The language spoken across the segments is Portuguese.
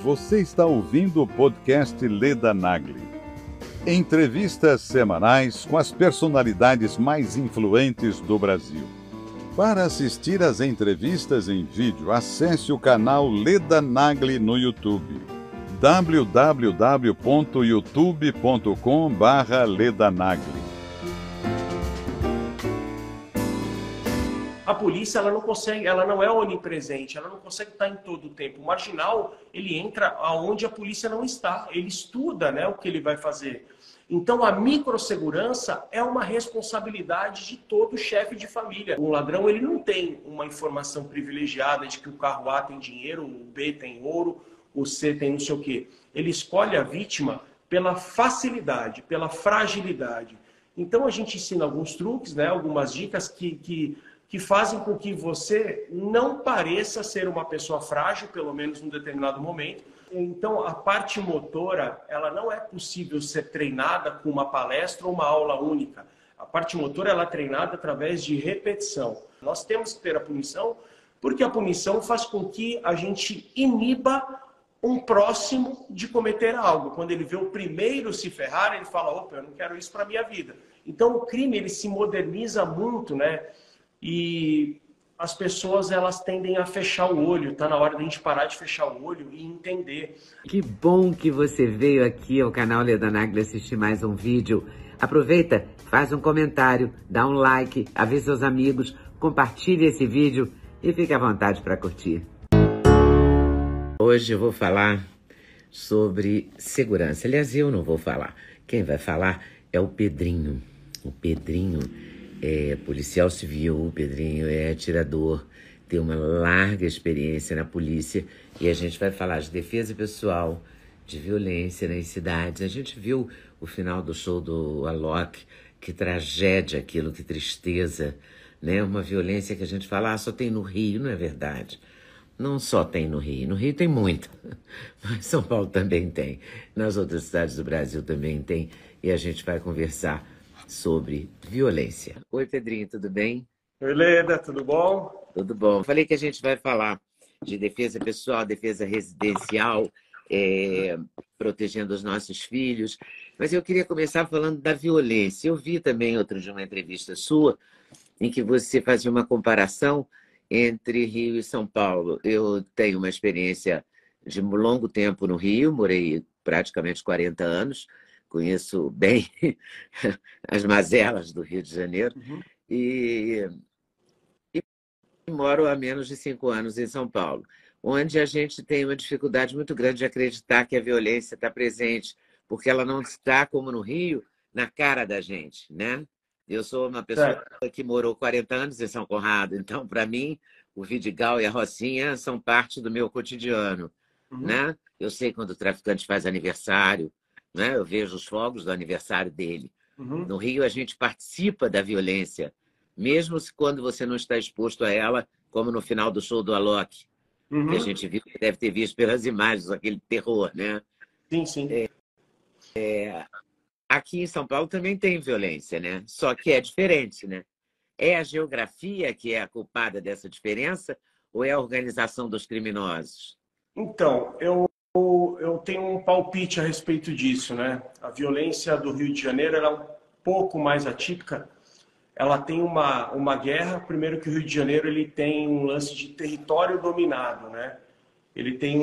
Você está ouvindo o podcast Leda Nagli. Entrevistas semanais com as personalidades mais influentes do Brasil. Para assistir às entrevistas em vídeo, acesse o canal Leda Nagli no YouTube. www.youtube.com/ledanagli. A polícia, ela não consegue, ela não é onipresente, ela não consegue estar em todo o tempo. O marginal, ele entra aonde a polícia não está, ele estuda, né, o que ele vai fazer. Então, a microssegurança é uma responsabilidade de todo chefe de família. Um ladrão, ele não tem uma informação privilegiada de que o carro A tem dinheiro, o B tem ouro, o C tem não sei o quê. Ele escolhe a vítima pela facilidade, pela fragilidade. Então, a gente ensina alguns truques, né, algumas dicas que fazem com que você não pareça ser uma pessoa frágil, pelo menos num determinado momento. Então, a parte motora, ela não é possível ser treinada com uma palestra ou uma aula única. A parte motora, ela é treinada através de repetição. Nós temos que ter a punição, porque a punição faz com que a gente iniba um próximo de cometer algo. Quando ele vê o primeiro se ferrar, ele fala, opa, eu não quero isso para a minha vida. Então, o crime, ele se moderniza muito, né? E as pessoas, elas tendem a fechar o olho. Está na hora da gente parar de fechar o olho e entender. Que bom que você veio aqui ao canal Leda Nagli assistir mais um vídeo. Aproveita, faz um comentário, dá um like, avisa seus amigos, compartilhe esse vídeo e fique à vontade para curtir. Hoje eu vou falar sobre segurança. Aliás, eu não vou falar. Quem vai falar é o Pedrinho. O Pedrinho é policial civil, o Pedrinho é atirador, tem uma larga experiência na polícia e a gente vai falar de defesa pessoal, de violência nas cidades. A gente viu o final do show do Alok, que tragédia aquilo, que tristeza, né? Uma violência que a gente fala, só tem no Rio, não é verdade. Não só tem no Rio tem muito, mas São Paulo também tem, nas outras cidades do Brasil também tem, e a gente vai conversar sobre violência. Oi, Pedrinho, tudo bem? Oi, Leda, tudo bom? Tudo bom. Falei que a gente vai falar de defesa pessoal, defesa residencial, protegendo os nossos filhos, mas eu queria começar falando da violência. Eu vi também outro dia uma entrevista sua em que você fazia uma comparação entre Rio e São Paulo. Eu tenho uma experiência de longo tempo no Rio, morei praticamente 40 anos, conheço bem as mazelas do Rio de Janeiro e moro há menos de 5 anos em São Paulo, onde a gente tem uma dificuldade muito grande de acreditar que a violência está presente, porque ela não está, como no Rio, na cara da gente, né? Eu sou uma pessoa que morou 40 anos em São Conrado, então, para mim, o Vidigal e a Rocinha são parte do meu cotidiano, né? Eu sei quando o traficante faz aniversário, né? Eu vejo os fogos do aniversário dele. No Rio, a gente participa da violência, mesmo quando você não está exposto a ela, como no final do show do Alok, que a gente viu, que deve ter visto pelas imagens, aquele terror, né? Sim, sim. Aqui em São Paulo também tem violência, né? Só que é diferente, né? É a geografia que é a culpada dessa diferença ou é a organização dos criminosos? Então, eu tenho um palpite a respeito disso, né? A violência do Rio de Janeiro ela é um pouco mais atípica. Ela tem uma guerra. Primeiro que o Rio de Janeiro ele tem um lance de território dominado, né? Ele tem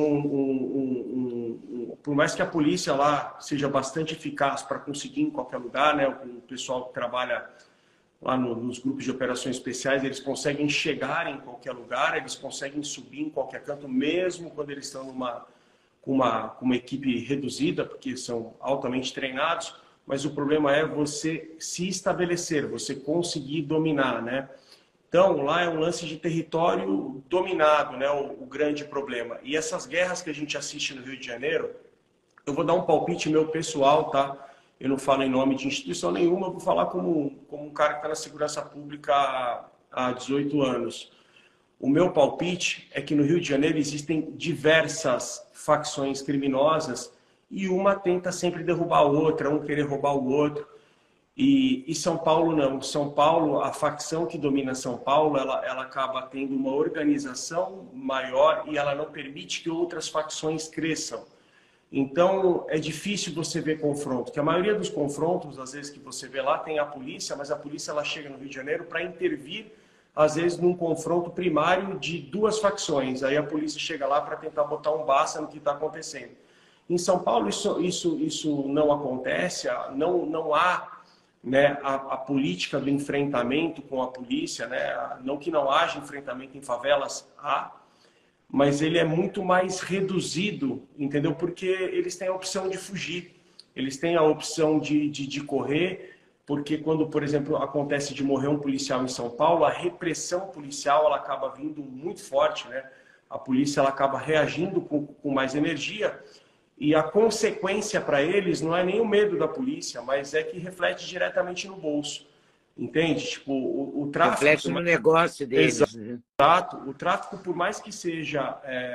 por mais que a polícia lá seja bastante eficaz para conseguir em qualquer lugar, né? O pessoal que trabalha lá nos grupos de operações especiais, eles conseguem chegar em qualquer lugar, eles conseguem subir em qualquer canto, mesmo quando eles estão com uma equipe reduzida, porque são altamente treinados, mas o problema é você se estabelecer, você conseguir dominar, né? Então, lá é um lance de território dominado, né? O grande problema. E essas guerras que a gente assiste no Rio de Janeiro, eu vou dar um palpite meu pessoal, tá? Eu não falo em nome de instituição nenhuma, eu vou falar como um cara que está na segurança pública há 18 anos. O meu palpite é que no Rio de Janeiro existem diversas facções criminosas e uma tenta sempre derrubar a outra, um querer roubar o outro. E São Paulo não. São Paulo, a facção que domina São Paulo, ela acaba tendo uma organização maior e ela não permite que outras facções cresçam. Então, é difícil você ver confronto, que a maioria dos confrontos, às vezes que você vê lá, tem a polícia, mas a polícia ela chega no Rio de Janeiro para intervir, às vezes, num confronto primário de duas facções. Aí a polícia chega lá para tentar botar um basta no que está acontecendo. Em São Paulo, isso não acontece, não há, né, a política do enfrentamento com a polícia, né? Não que não haja enfrentamento em favelas, há, mas ele é muito mais reduzido, entendeu? Porque eles têm a opção de fugir, eles têm a opção de correr, porque quando, por exemplo, acontece de morrer um policial em São Paulo, a repressão policial ela acaba vindo muito forte, né? A polícia ela acaba reagindo com mais energia, e a consequência para eles não é nem o medo da polícia, mas é que reflete diretamente no bolso. Entende? Tipo, o tráfico... Reflete no negócio deles, né? Exato. O tráfico, por mais que seja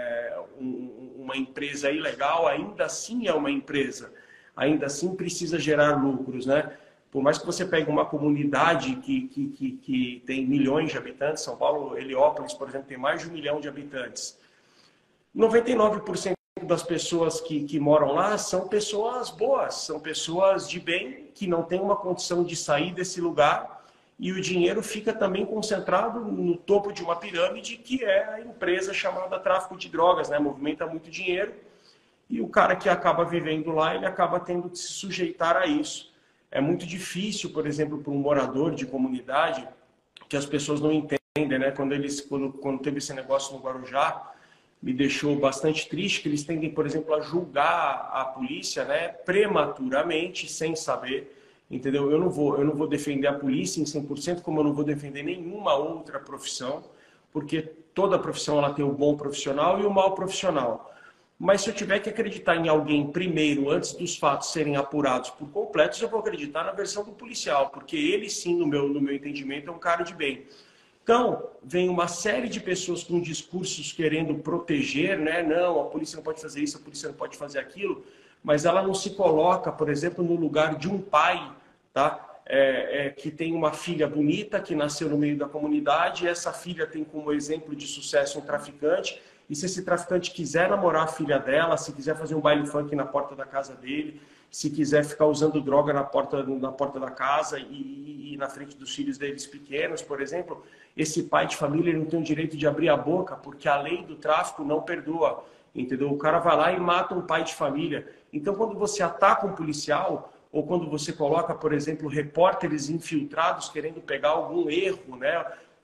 uma empresa ilegal, ainda assim é uma empresa. Ainda assim precisa gerar lucros, né? Por mais que você pegue uma comunidade que tem milhões de habitantes, São Paulo, Heliópolis, por exemplo, tem mais de 1 milhão de habitantes. 99% das pessoas que moram lá são pessoas boas, são pessoas de bem, que não têm uma condição de sair desse lugar, e o dinheiro fica também concentrado no topo de uma pirâmide, que é a empresa chamada tráfico de drogas, né? Movimenta muito dinheiro, e o cara que acaba vivendo lá, ele acaba tendo que se sujeitar a isso. É muito difícil, por exemplo, para um morador de comunidade, que as pessoas não entendem, né? Quando teve esse negócio no Guarujá, me deixou bastante triste que eles tendem, por exemplo, a julgar a polícia, né, prematuramente, sem saber, entendeu? Eu não vou defender a polícia em 100%, como eu não vou defender nenhuma outra profissão, porque toda profissão ela tem o bom profissional e o mau profissional. Mas se eu tiver que acreditar em alguém primeiro, antes dos fatos serem apurados por completos, eu vou acreditar na versão do policial, porque ele sim, no meu entendimento, é um cara de bem. Então, vem uma série de pessoas com discursos querendo proteger, né? Não, a polícia não pode fazer isso, a polícia não pode fazer aquilo, mas ela não se coloca, por exemplo, no lugar de um pai, tá? Que tem uma filha bonita, que nasceu no meio da comunidade, e essa filha tem como exemplo de sucesso um traficante, e se esse traficante quiser namorar a filha dela, se quiser fazer um baile funk na porta da casa dele, se quiser ficar usando droga na porta da casa e na frente dos filhos deles pequenos, por exemplo, esse pai de família ele não tem o direito de abrir a boca, porque a lei do tráfico não perdoa, entendeu? O cara vai lá e mata um pai de família. Então, quando você ataca um policial, ou quando você coloca, por exemplo, repórteres infiltrados querendo pegar algum erro, né?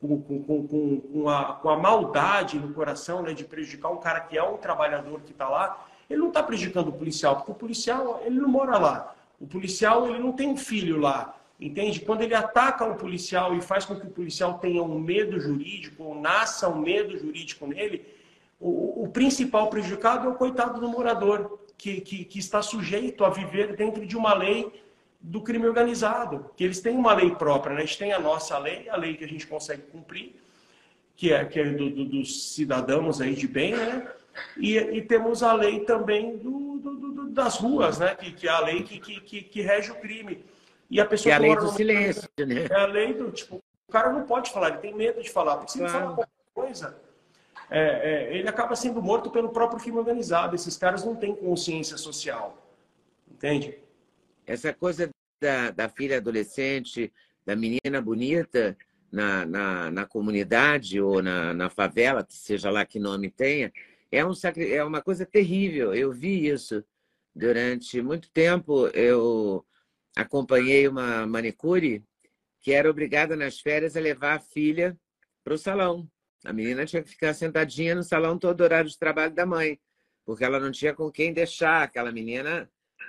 Com a maldade no coração, né, de prejudicar um cara que é um trabalhador que está lá, ele não está prejudicando o policial, porque o policial ele não mora lá. O policial ele não tem um filho lá, entende? Quando ele ataca o policial e faz com que o policial tenha um medo jurídico, ou nasça um medo jurídico nele, o principal prejudicado é o coitado do morador, que está sujeito a viver dentro de uma lei do crime organizado, que eles têm uma lei própria, né? A gente tem a nossa lei, a lei que a gente consegue cumprir, que é dos cidadãos aí de bem, né? E temos a lei também das ruas, né? Que é a lei que rege o crime. E a pessoa que é a lei mora do silêncio, né? É a lei do tipo, o cara não pode falar, ele tem medo de falar, porque se ele falar qualquer coisa, ele acaba sendo morto pelo próprio crime organizado. Esses caras não têm consciência social, entende? Essa coisa da filha adolescente, da menina bonita na comunidade ou na favela, que seja lá que nome tenha, é uma coisa terrível. Eu vi isso durante muito tempo. Eu acompanhei uma manicure que era obrigada nas férias a levar a filha para o salão. A menina tinha que ficar sentadinha no salão todo o horário de trabalho da mãe, porque ela não tinha com quem deixar aquela menina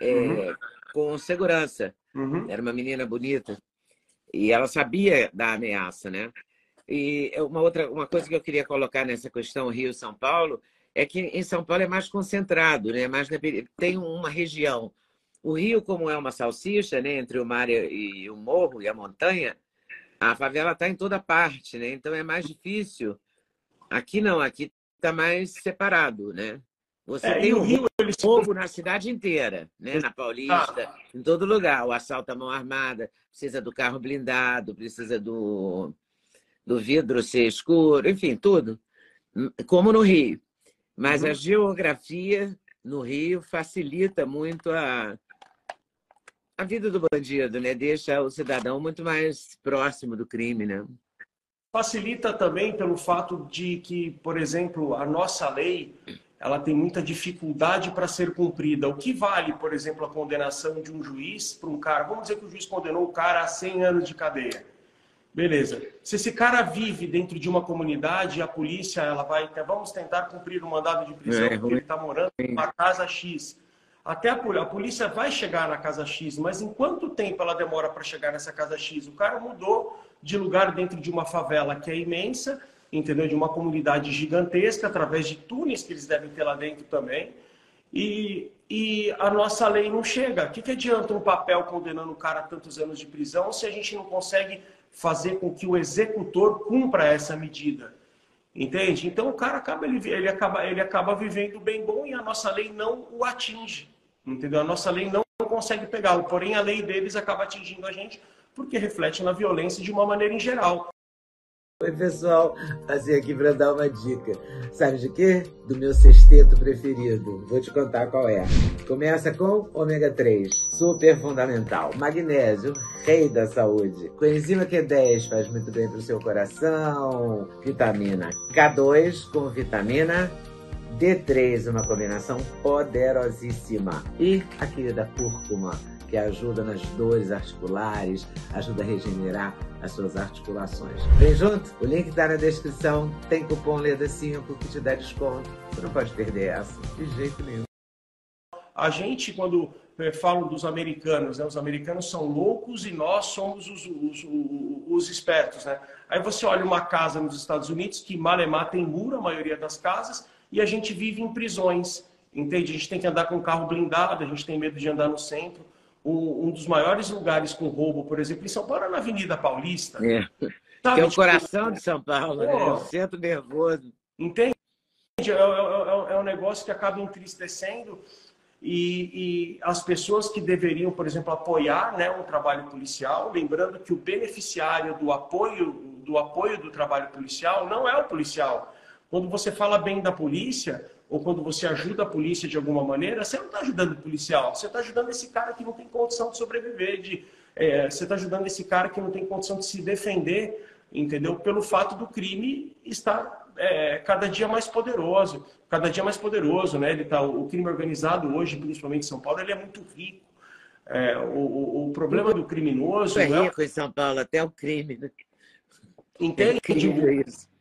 com segurança. Uhum. Era uma menina bonita. E ela sabia da ameaça, né? E uma coisa que eu queria colocar nessa questão Rio-São Paulo é que em São Paulo é mais concentrado, né? Tem uma região. O Rio, como é uma salsicha, né? Entre o mar e o morro e a montanha, a favela está em toda parte, né? Então é mais difícil. Aqui não, aqui está mais separado, né? Você tem E o um Rio, ele se... roubo na cidade inteira, né? Na Paulista, em todo lugar. O assalto à mão armada, precisa do carro blindado, precisa do vidro ser escuro, enfim, tudo. Como no Rio. Mas a geografia no Rio facilita muito a vida do bandido, né? Deixa o cidadão muito mais próximo do crime, né? Facilita também pelo fato de que, por exemplo, a nossa lei, ela tem muita dificuldade para ser cumprida. O que vale, por exemplo, a condenação de um juiz para um cara? Vamos dizer que o juiz condenou o cara a 100 anos de cadeia. Beleza. Se esse cara vive dentro de uma comunidade, a polícia ela vai... Vamos tentar cumprir o mandado de prisão, porque ele está morando numa casa X. Até a polícia vai chegar na casa X, mas em quanto tempo ela demora para chegar nessa casa X? O cara mudou de lugar dentro de uma favela que é imensa, entendeu? De uma comunidade gigantesca, através de túneis que eles devem ter lá dentro também. E a nossa lei não chega. O que adianta um papel condenando o cara a tantos anos de prisão se a gente não consegue fazer com que o executor cumpra essa medida? Entende? Então o cara ele acaba vivendo bem bom e a nossa lei não o atinge. Entendeu? A nossa lei não consegue pegá-lo, porém a lei deles acaba atingindo a gente porque reflete na violência de uma maneira em geral. Oi, pessoal, passei aqui para dar uma dica. Sabe de quê? Do meu sexteto preferido. Vou te contar qual é. Começa com ômega 3, super fundamental. Magnésio, rei da saúde. Coenzima Q10 faz muito bem para o seu coração. Vitamina K2 com vitamina D3, uma combinação poderosíssima. E a querida cúrcuma, que ajuda nas dores articulares, ajuda a regenerar as suas articulações. Vem junto? O link está na descrição. Tem cupom LEDA5 que te dá desconto. Você não pode perder essa, de jeito nenhum. A gente, quando falam dos americanos, né? Os americanos são loucos e nós somos os espertos, né? Aí você olha uma casa nos Estados Unidos que malemar tem muro, a maioria das casas, e a gente vive em prisões, entende? A gente tem que andar com carro blindado, a gente tem medo de andar no centro. Um dos maiores lugares com roubo, por exemplo, em São Paulo é na Avenida Paulista. Sabe, que é o coração de São Paulo, né? O centro nervoso. Entende? É um negócio que acaba entristecendo e as pessoas que deveriam, por exemplo, apoiar, né, um trabalho policial, lembrando que o beneficiário do apoio do trabalho policial não é o policial. Quando você fala bem da polícia, ou quando você ajuda a polícia de alguma maneira, você não está ajudando o policial, você está ajudando esse cara que não tem condição de sobreviver, você está ajudando esse cara que não tem condição de se defender, entendeu? Pelo fato do crime estar cada dia mais poderoso, né? O crime organizado hoje, principalmente em São Paulo, ele é muito rico. O problema do criminoso... É rico em São Paulo, até o crime, né? Entende? É incrível isso.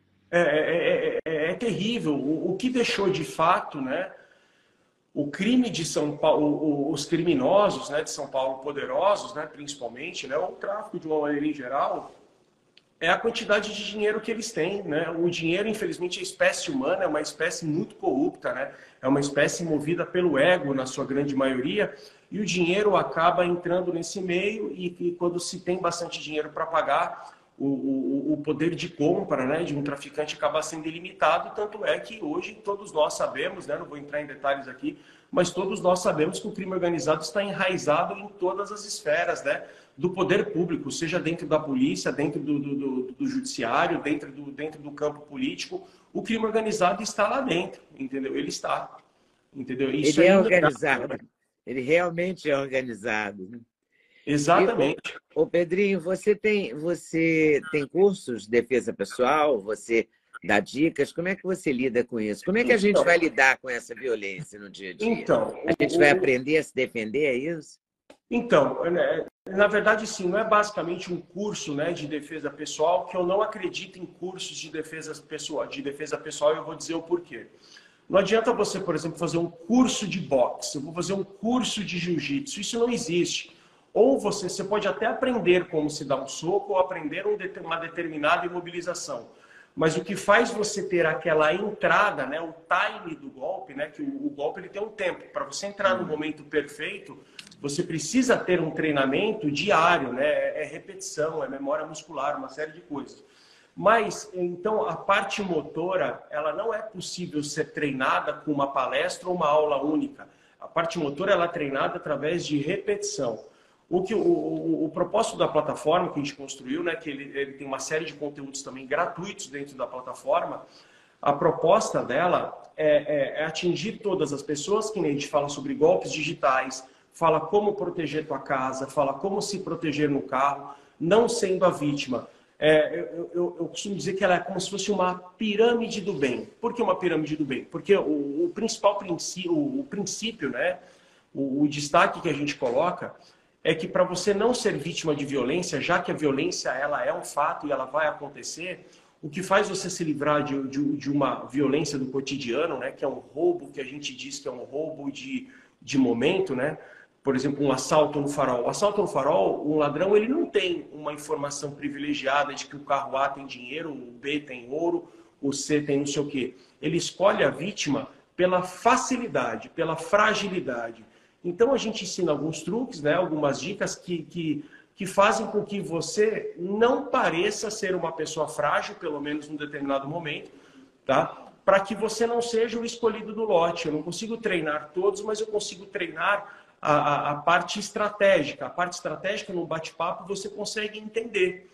É terrível. O que deixou de fato, né, o crime de São Paulo, os criminosos, né, de São Paulo poderosos, né, principalmente, né, o tráfico de uma maneira em geral, é a quantidade de dinheiro que eles têm, né? O dinheiro, infelizmente, a espécie humana é uma espécie muito corrupta, né? É uma espécie movida pelo ego, na sua grande maioria, e o dinheiro acaba entrando nesse meio e quando se tem bastante dinheiro para pagar, o poder de compra, né, de um traficante acaba sendo ilimitado, tanto é que hoje todos nós sabemos, né, não vou entrar em detalhes aqui, mas todos nós sabemos que o crime organizado está enraizado em todas as esferas, né, do poder público, seja dentro da polícia, dentro do judiciário, dentro do campo político. O crime organizado está lá dentro, entendeu? Ele está, entendeu? Isso ele é organizado, ele realmente é organizado, né? Exatamente. Ô Pedrinho, você tem cursos de defesa pessoal? Você dá dicas? Como é que você lida com isso? Como é que a gente vai lidar com essa violência no dia a dia? Então, a gente vai aprender a se defender, é isso? Então, na verdade, sim, não é basicamente um curso, né, de defesa pessoal, que eu não acredito em cursos de defesa pessoal, e eu vou dizer o porquê. Não adianta você, por exemplo, fazer um curso de boxe, eu vou fazer um curso de jiu-jitsu, isso não existe. Ou você pode até aprender como se dá um soco ou aprender uma determinada imobilização. Mas o que faz você ter aquela entrada, né, o time do golpe, né, que o golpe ele tem um tempo. Para você entrar no momento perfeito, você precisa ter um treinamento diário, né, é repetição, é memória muscular, uma série de coisas. Mas, então, a parte motora, ela não é possível ser treinada com uma palestra ou uma aula única. A parte motora, ela é treinada através de repetição. O propósito da plataforma que a gente construiu, né, que ele tem uma série de conteúdos também gratuitos dentro da plataforma, a proposta dela é atingir todas as pessoas, que nem a gente fala sobre golpes digitais, fala como proteger tua casa, fala como se proteger no carro, não sendo a vítima. Eu costumo dizer que ela é como se fosse uma pirâmide do bem. Por que uma pirâmide do bem? Porque o principal princípio, né, o destaque que a gente coloca é que para você não ser vítima de violência, já que a violência ela é um fato e ela vai acontecer, o que faz você se livrar de uma violência do cotidiano, né, que é um roubo, que a gente diz que é um roubo de momento, né? Por exemplo, um assalto no farol. O assalto no farol, um ladrão, ele não tem uma informação privilegiada de que o carro A tem dinheiro, o B tem ouro, o C tem não sei o quê. Ele escolhe a vítima pela facilidade, pela fragilidade. Então, a gente ensina alguns truques, né, algumas dicas que fazem com que você não pareça ser uma pessoa frágil, pelo menos num determinado momento, tá? Para que você não seja o escolhido do lote. Eu não consigo treinar todos, mas eu consigo treinar a parte estratégica. A parte estratégica, no bate-papo, você consegue entender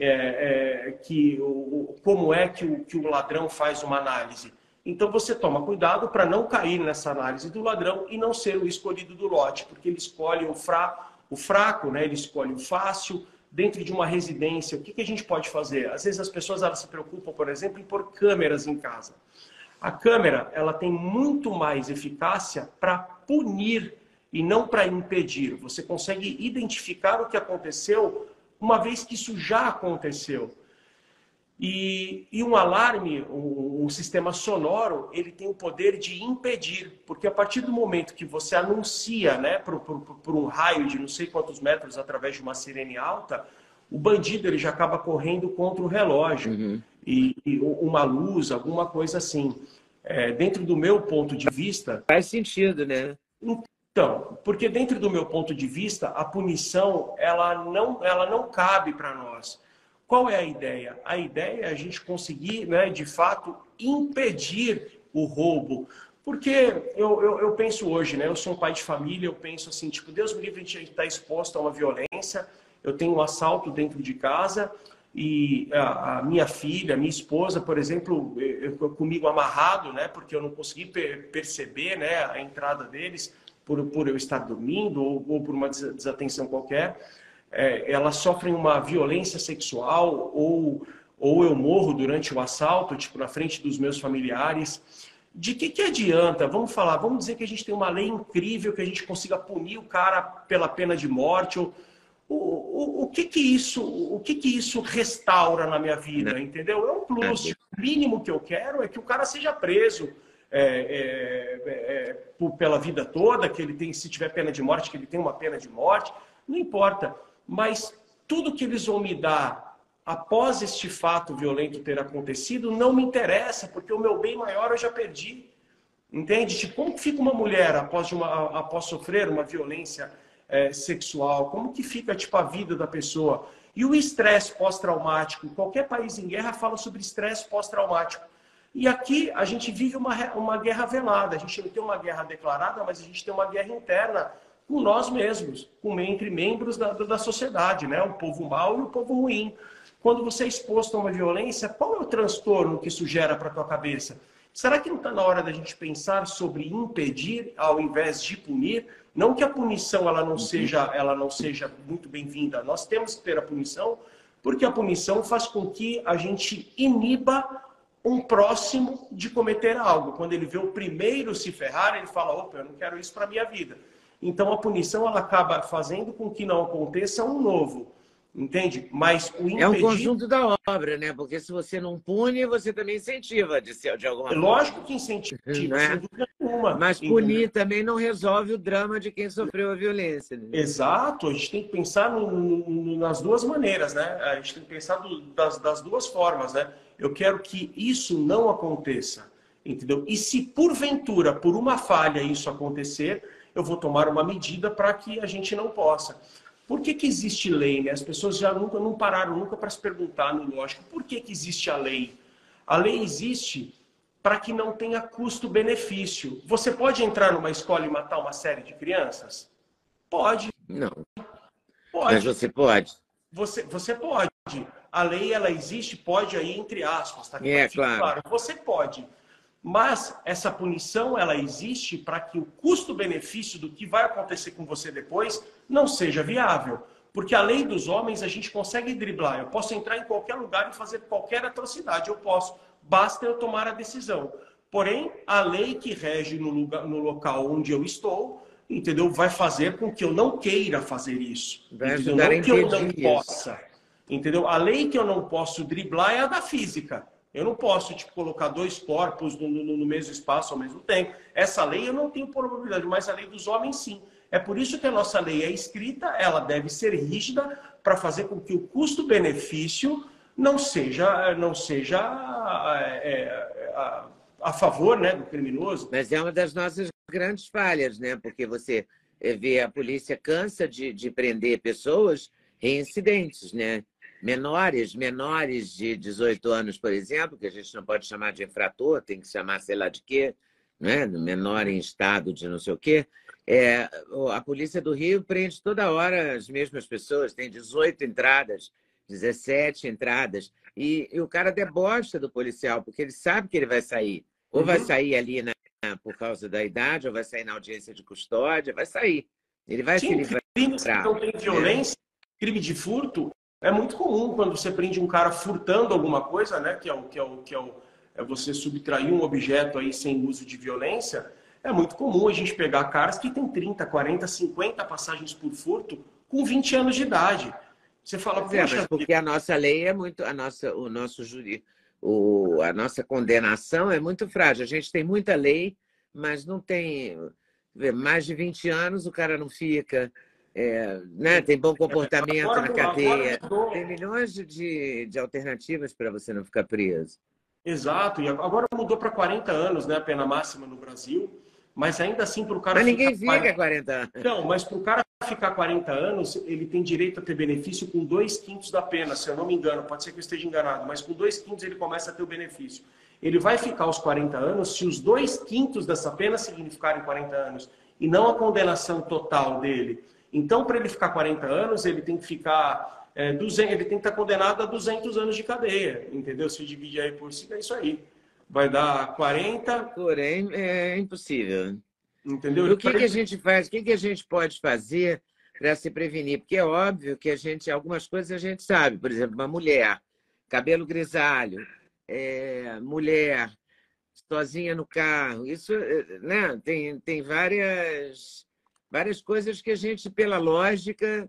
como é que o ladrão faz uma análise. Então, você toma cuidado para não cair nessa análise do ladrão e não ser o escolhido do lote, porque ele escolhe o fraco, né? Ele escolhe o fácil. Dentro de uma residência, o que a gente pode fazer? Às vezes as pessoas elas se preocupam, por exemplo, em pôr câmeras em casa. A câmera ela tem muito mais eficácia para punir e não para impedir. Você consegue identificar o que aconteceu uma vez que isso já aconteceu. E um alarme, um sistema sonoro, ele tem o poder de impedir, porque a partir do momento que você anuncia, né, por um raio de não sei quantos metros através de uma sirene alta, o bandido ele já acaba correndo contra o relógio. Uhum. E uma luz, alguma coisa assim. Dentro do meu ponto de vista... Faz sentido, né? Então, porque dentro do meu ponto de vista, a punição ela não cabe para nós. Qual é a ideia? A ideia é a gente conseguir, né, de fato, impedir o roubo. Porque eu penso hoje, né, eu sou um pai de família, eu penso assim, tipo, Deus me livre, a gente está exposto a uma violência, eu tenho um assalto dentro de casa e a minha filha, a minha esposa, por exemplo, comigo amarrado, né, porque eu não consegui perceber, né, a entrada deles por eu estar dormindo ou por uma desatenção qualquer. Elas sofrem uma violência sexual ou eu morro durante o assalto, tipo, na frente dos meus familiares. De que adianta? Vamos dizer que a gente tem uma lei incrível, que a gente consiga punir o cara pela pena de morte. O que isso restaura na minha vida, entendeu? É um plus. O mínimo que eu quero é que o cara seja preso pela vida toda, que ele tem, se tiver pena de morte, que ele tenha uma pena de morte. Não importa. Mas tudo que eles vão me dar após este fato violento ter acontecido não me interessa, porque o meu bem maior eu já perdi. Entende? Tipo, como que fica uma mulher após sofrer uma violência sexual? Como que fica tipo, a vida da pessoa? E o estresse pós-traumático? Qualquer país em guerra fala sobre estresse pós-traumático. E aqui a gente vive uma guerra velada. A gente não tem uma guerra declarada, mas a gente tem uma guerra interna com nós mesmos, entre membros da sociedade, né? O povo mau e o povo ruim. Quando você é exposto a uma violência, qual é o transtorno que isso gera para a tua cabeça? Será que não está na hora da gente pensar sobre impedir ao invés de punir? Não que a punição ela não seja muito bem-vinda. Nós temos que ter a punição, porque a punição faz com que a gente iniba um próximo de cometer algo. Quando ele vê o primeiro se ferrar, ele fala, opa, eu não quero isso para a minha vida. Então, a punição ela acaba fazendo com que não aconteça um novo, entende? Mas o impedir... É um conjunto da obra, né? Porque se você não pune, você também incentiva de alguma forma. Lógico que incentiva, sem dúvida nenhuma. Mas punir também não resolve o drama de quem sofreu a violência. Né? Exato, a gente tem que pensar nas duas maneiras, né? A gente tem que pensar das duas formas, né? Eu quero que isso não aconteça, entendeu? E se porventura, por uma falha, isso acontecer, eu vou tomar uma medida para que a gente não possa. Por que que existe lei, né? As pessoas já nunca não pararam nunca para se perguntar no lógico, por que que existe a lei? A lei existe para que não tenha custo-benefício. Você pode entrar numa escola e matar uma série de crianças? Pode, Não, mas pode. você pode. Você pode. A lei, ela existe, pode aí, entre aspas, tá? É, claro. Você pode. Mas essa punição, ela existe para que o custo-benefício do que vai acontecer com você depois não seja viável. Porque a lei dos homens a gente consegue driblar. Eu posso entrar em qualquer lugar e fazer qualquer atrocidade. Eu posso. Basta eu tomar a decisão. Porém, a lei que rege no local onde eu estou, entendeu? Vai fazer com que eu não queira fazer isso. Vai Entendeu? ajudar a Não que eu não impedir isso. possa. Entendeu? A lei que eu não posso driblar é a da física. Eu não posso tipo, colocar dois corpos no mesmo espaço ao mesmo tempo. Essa lei eu não tenho probabilidade, mas a lei dos homens sim. É por isso que a nossa lei é escrita, ela deve ser rígida para fazer com que o custo-benefício não seja a favor, né, do criminoso. Mas é uma das nossas grandes falhas, né? Porque você vê a polícia cansa de prender pessoas reincidentes, né? Menores de 18 anos, por exemplo, que a gente não pode chamar de infrator, tem que chamar sei lá de quê, né? Menor em estado de não sei o quê. A polícia do Rio prende toda hora as mesmas pessoas, tem 18 entradas, 17 entradas, e o cara debocha do policial, porque ele sabe que ele vai sair. Ou vai sair ali por causa da idade, ou vai sair na audiência de custódia, vai sair. Ele vai se livrar. Crimes que não tem violência, crime de furto, é muito comum quando você prende um cara furtando alguma coisa, né? É você subtrair um objeto aí sem uso de violência. É muito comum a gente pegar caras que têm 30, 40, 50 passagens por furto com 20 anos de idade. Você fala, poxa, mas porque a nossa lei é muito, a nossa condenação é muito frágil. A gente tem muita lei, mas não tem mais de 20 anos, o cara não fica, né? Tem bom comportamento na cadeia. Tem milhões de alternativas para você não ficar preso. Exato, e agora mudou para 40 anos, né, a pena máxima no Brasil, mas ainda assim para o cara Mas ninguém fica 40 anos. Não, mas para o cara ficar 40 anos, ele tem direito a ter benefício com 2/5 da pena, se eu não me engano, pode ser que eu esteja enganado, mas com 2/5 ele começa a ter o benefício. Ele vai ficar os 40 anos se os 2/5 dessa pena significarem 40 anos, e não a condenação total dele. Então, para ele ficar 40 anos, ele tem que ficar... ele tem que estar condenado a 200 anos de cadeia, entendeu? Se dividir aí por 5, é isso aí. Vai dar 40... Porém, é impossível. Entendeu? E o que a gente faz? O que a gente pode fazer para se prevenir? Porque é óbvio que algumas coisas a gente sabe. Por exemplo, uma mulher, cabelo grisalho, mulher, sozinha no carro. Isso, né? Tem várias coisas que a gente, pela lógica...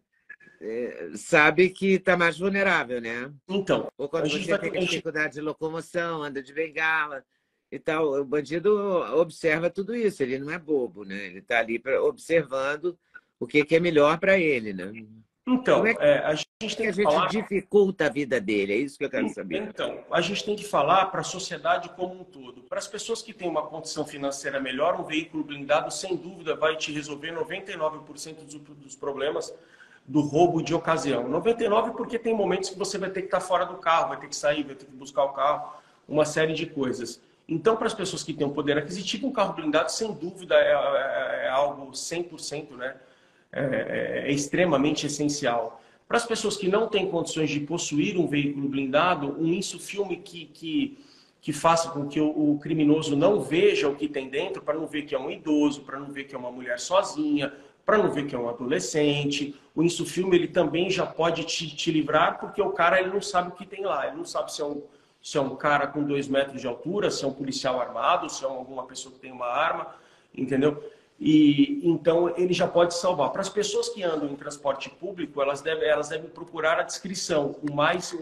sabe que está mais vulnerável, né? Então, ou quando você tem dificuldade de locomoção, anda de bengala e tal, o bandido observa tudo isso, ele não é bobo, né? Ele está ali observando o que é melhor para ele, né? Então, como é que a gente tem que falar... dificulta a vida dele, é isso que eu quero saber. Então, a gente tem que falar para a sociedade como um todo. Para as pessoas que têm uma condição financeira melhor, um veículo blindado, sem dúvida, vai te resolver 99% dos problemas do roubo de ocasião. 99% porque tem momentos que você vai ter que estar fora do carro, vai ter que sair, vai ter que buscar o carro, uma série de coisas. Então, para as pessoas que têm um poder aquisitivo, um carro blindado, sem dúvida, é algo 100%, né? É extremamente essencial. Para as pessoas que não têm condições de possuir um veículo blindado, um insufilme que faça com que o criminoso não veja o que tem dentro, para não ver que é um idoso, para não ver que é uma mulher sozinha, para não ver que é um adolescente. O insufilme ele também já pode te livrar, porque o cara ele não sabe o que tem lá. Ele não sabe se é um cara com 2 metros de altura, se é um policial armado, se é alguma pessoa que tem uma arma, entendeu? E então ele já pode salvar. Para as pessoas que andam em transporte público, elas devem procurar a descrição o mais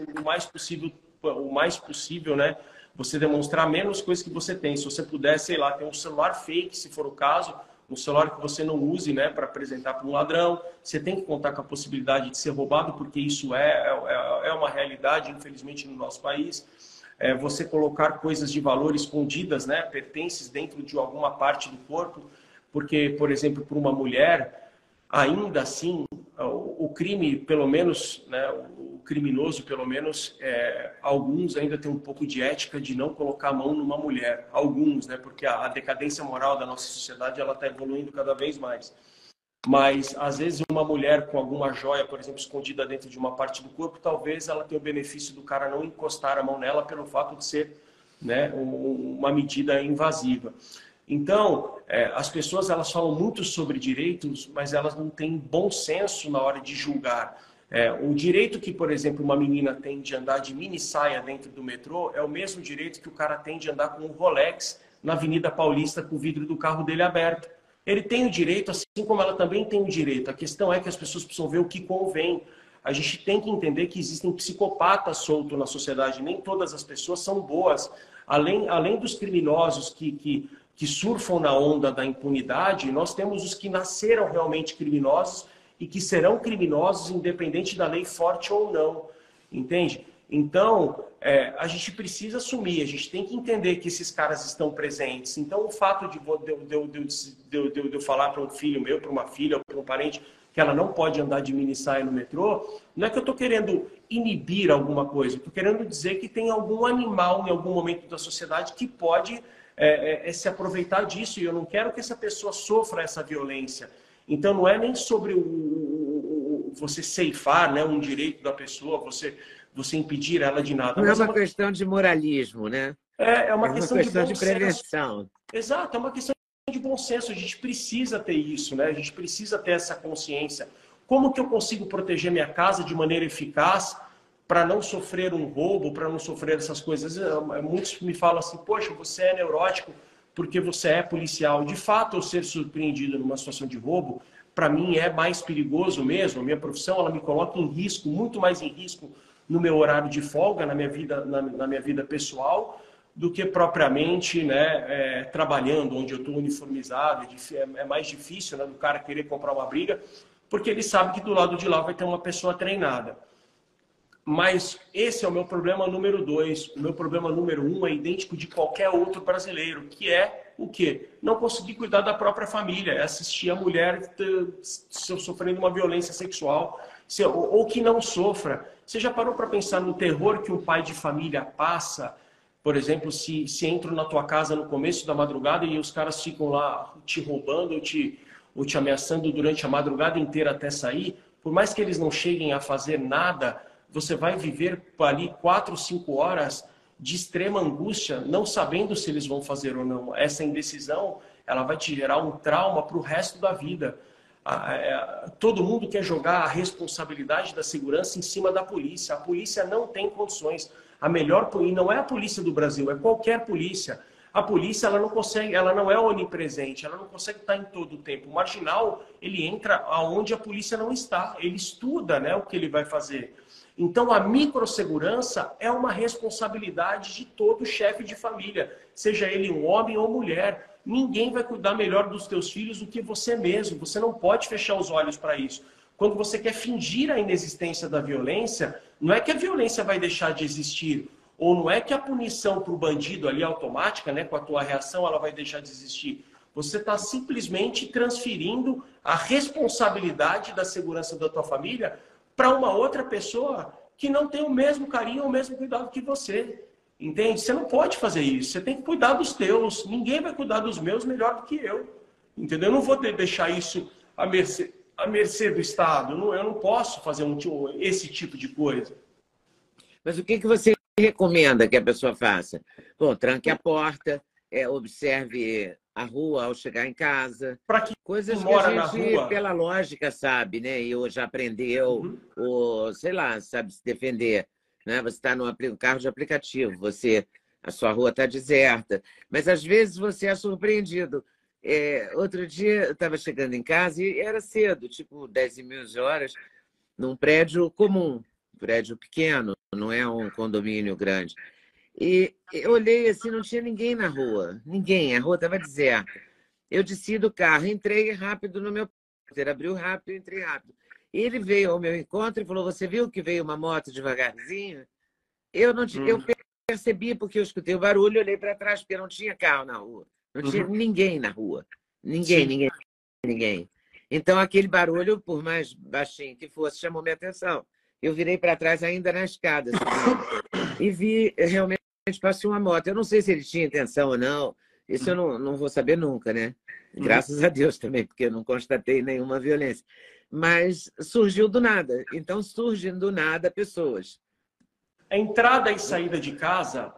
possível, né? Você demonstrar menos coisas que você tem. Se você puder, sei lá, ter um celular fake, se for o caso, um celular que você não use, né, para apresentar para um ladrão. Você tem que contar com a possibilidade de ser roubado, porque isso é uma realidade, infelizmente, no nosso país. Você colocar coisas de valor escondidas, né, pertences dentro de alguma parte do corpo, porque, por exemplo, para uma mulher, ainda assim, o crime, pelo menos, né, o criminoso, pelo menos, alguns ainda têm um pouco de ética de não colocar a mão numa mulher. Alguns, né, porque a decadência moral da nossa sociedade ela está evoluindo cada vez mais. Mas, às vezes, uma mulher com alguma joia, por exemplo, escondida dentro de uma parte do corpo, talvez ela tenha o benefício do cara não encostar a mão nela pelo fato de ser, né, uma medida invasiva. Então, as pessoas elas falam muito sobre direitos, mas elas não têm bom senso na hora de julgar. O direito que, por exemplo, uma menina tem de andar de mini saia dentro do metrô é o mesmo direito que o cara tem de andar com um Rolex na Avenida Paulista com o vidro do carro dele aberto. Ele tem o direito, assim como ela também tem o direito. A questão é que as pessoas precisam ver o que convém. A gente tem que entender que existem psicopatas soltos na sociedade. Nem todas as pessoas são boas. Além dos criminosos que surfam na onda da impunidade, nós temos os que nasceram realmente criminosos e que serão criminosos independente da lei forte ou não. Entende? Então, a gente precisa assumir, a gente tem que entender que esses caras estão presentes. Então, o fato de eu falar para um filho meu, para uma filha, ou para um parente, que ela não pode andar de mini saia no metrô, não é que eu estou querendo inibir alguma coisa, estou querendo dizer que tem algum animal em algum momento da sociedade que pode se aproveitar disso, e eu não quero que essa pessoa sofra essa violência. Então, não é nem sobre você ceifar, né, um direito da pessoa, você impedir ela de nada. Não é uma questão de moralismo, né? É uma questão de prevenção. Exato, é uma questão de bom senso. A gente precisa ter isso, né? A gente precisa ter essa consciência. Como que eu consigo proteger minha casa de maneira eficaz para não sofrer um roubo, para não sofrer essas coisas? Muitos me falam assim, poxa, você é neurótico porque você é policial. De fato, eu ser surpreendido numa situação de roubo, para mim é mais perigoso mesmo. A minha profissão, ela me coloca em risco, muito mais em risco no meu horário de folga, na minha vida pessoal, do que propriamente, né, trabalhando, onde eu estou uniformizado. É mais difícil, né, do cara querer comprar uma briga, porque ele sabe que do lado de lá vai ter uma pessoa treinada. Mas esse é o meu problema número 2. O meu problema número 1 é idêntico de qualquer outro brasileiro, que é o quê? Não conseguir cuidar da própria família, é assistir a mulher sofrendo uma violência sexual, ou que não sofra. Você já parou para pensar no terror que um pai de família passa? Por exemplo, se entram na tua casa no começo da madrugada e os caras ficam lá te roubando ou te ameaçando durante a madrugada inteira até sair, por mais que eles não cheguem a fazer nada, você vai viver ali 4, 5 horas de extrema angústia, não sabendo se eles vão fazer ou não. Essa indecisão, ela vai te gerar um trauma para o resto da vida. Todo mundo quer jogar a responsabilidade da segurança em cima da polícia. A polícia não tem condições. A melhor polícia não é a polícia do Brasil, é qualquer polícia. A polícia ela não consegue, ela não é onipresente, ela não consegue estar em todo o tempo. O marginal, ele entra aonde a polícia não está. Ele estuda, né, o que ele vai fazer. Então, a microsegurança é uma responsabilidade de todo chefe de família, seja ele um homem ou mulher. Ninguém vai cuidar melhor dos teus filhos do que você mesmo. Você não pode fechar os olhos para isso. Quando você quer fingir a inexistência da violência, não é que a violência vai deixar de existir, ou não é que a punição para o bandido ali automática, né, com a tua reação, ela vai deixar de existir. Você está simplesmente transferindo a responsabilidade da segurança da tua família para uma outra pessoa que não tem o mesmo carinho ou o mesmo cuidado que você. Entende? Você não pode fazer isso. Você tem que cuidar dos teus. Ninguém vai cuidar dos meus melhor do que eu. Entendeu? Eu não vou deixar isso à mercê do Estado. Eu não posso fazer esse tipo de coisa. Mas o que você recomenda que a pessoa faça? Bom, tranque a porta, observe a rua ao chegar em casa. Para que coisas que mora a gente, na rua, pela lógica, sabe, né? E hoje aprendeu, ou sei lá, sabe se defender. Né? Você está num carro de aplicativo, a sua rua está deserta, mas às vezes você é surpreendido. Outro dia eu estava chegando em casa e era cedo, tipo 10h, num prédio comum, um prédio pequeno, não é um condomínio grande. E eu olhei assim, não tinha ninguém na rua, ninguém, a rua estava deserta. Eu desci do carro, entrei rápido no meu porteiro, abriu rápido, entrei rápido. Ele veio ao meu encontro e falou, você viu que veio uma moto devagarzinho? Eu percebi porque eu escutei o barulho e olhei para trás, porque não tinha carro na rua. Não tinha ninguém na rua. Ninguém. Então, aquele barulho, por mais baixinho que fosse, chamou minha atenção. Eu virei para trás ainda na escada, subindo, e vi, realmente passou uma moto. Eu não sei se ele tinha intenção ou não, isso eu não vou saber nunca, né? Graças a Deus também, porque eu não constatei nenhuma violência. Mas surgiu do nada. Então, surgem do nada pessoas. A entrada e saída de casa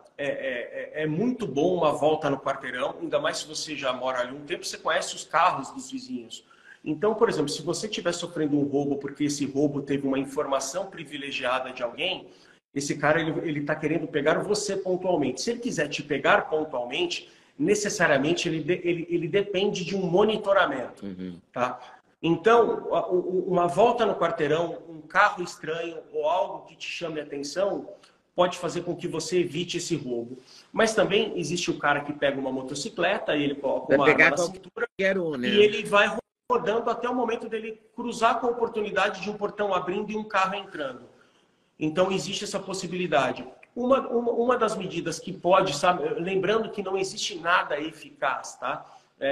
é muito bom uma volta no quarteirão, ainda mais se você já mora ali um tempo, você conhece os carros dos vizinhos. Então, por exemplo, se você estiver sofrendo um roubo porque esse roubo teve uma informação privilegiada de alguém, esse cara ele está querendo pegar você pontualmente. Se ele quiser te pegar pontualmente, necessariamente ele depende de um monitoramento. Tá? Então, uma volta no quarteirão, um carro estranho ou algo que te chame a atenção pode fazer com que você evite esse roubo. Mas também existe o cara que pega uma motocicleta, ele coloca uma arma na cintura né? E ele vai rodando até o momento dele cruzar com a oportunidade de um portão abrindo e um carro entrando. Então, existe essa possibilidade. Uma das medidas que pode, sabe, lembrando que não existe nada eficaz, tá?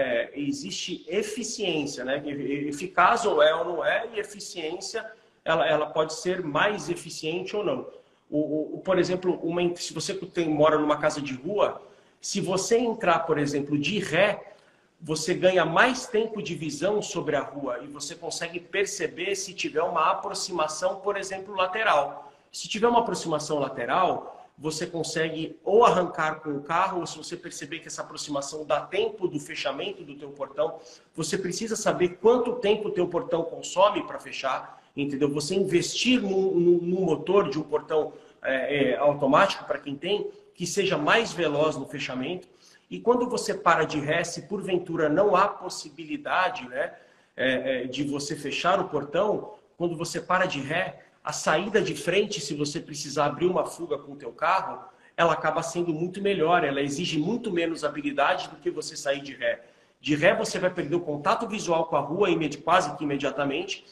Existe eficiência, né? Eficaz ou não é, e eficiência, ela pode ser mais eficiente ou não. Por exemplo, se você mora numa casa de rua, se você entrar, por exemplo, de ré, você ganha mais tempo de visão sobre a rua e você consegue perceber se tiver uma aproximação, por exemplo, lateral. Se tiver uma aproximação lateral, você consegue ou arrancar com o carro, ou se você perceber que essa aproximação dá tempo do fechamento do teu portão, você precisa saber quanto tempo o teu portão consome para fechar, entendeu? Você investir no motor de um portão automático, para quem tem, que seja mais veloz no fechamento. E quando você para de ré, se porventura não há possibilidade, né, de você fechar o portão, quando você para de ré, a saída de frente, se você precisar abrir uma fuga com o teu carro, ela acaba sendo muito melhor, ela exige muito menos habilidade do que você sair de ré. De ré você vai perder o contato visual com a rua quase que imediatamente.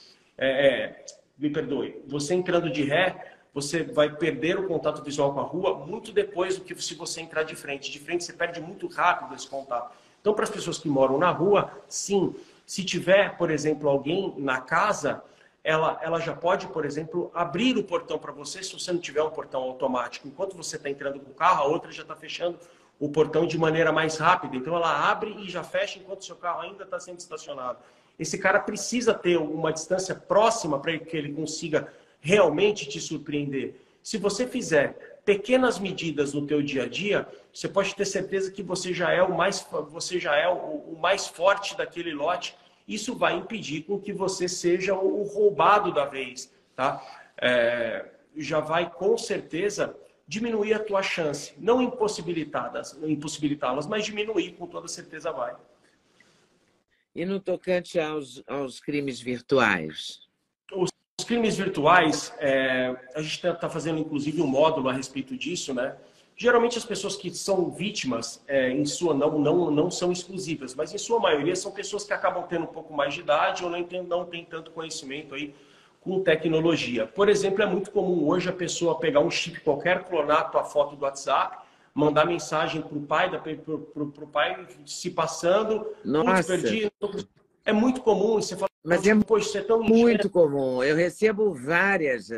Me perdoe, você entrando de ré, você vai perder o contato visual com a rua muito depois do que se você entrar de frente. De frente você perde muito rápido esse contato. Então, para as pessoas que moram na rua, sim, se tiver, por exemplo, alguém na casa, ela já pode, por exemplo, abrir o portão para você se você não tiver um portão automático. Enquanto você está entrando com o carro, a outra já está fechando o portão de maneira mais rápida. Então, ela abre e já fecha enquanto o seu carro ainda está sendo estacionado. Esse cara precisa ter uma distância próxima para que ele consiga realmente te surpreender. Se você fizer pequenas medidas no teu dia a dia, você pode ter certeza que você já é o mais forte daquele lote. Isso vai impedir com que você seja o roubado da vez, tá? Já vai com certeza diminuir a tua chance, não impossibilitá-las, mas diminuir, com toda certeza vai. E no tocante aos crimes virtuais? Os crimes virtuais, a gente está fazendo inclusive um módulo a respeito disso, né? Geralmente as pessoas que são vítimas, não são exclusivas, mas em sua maioria são pessoas que acabam tendo um pouco mais de idade ou não tem tanto conhecimento aí com tecnologia. Por exemplo, é muito comum hoje a pessoa pegar um chip qualquer, clonar a tua foto do WhatsApp, mandar mensagem para o pai, pro pai se passando, perdi. É muito comum, você fala, mas poxa, isso é tão muito comum. Eu recebo várias.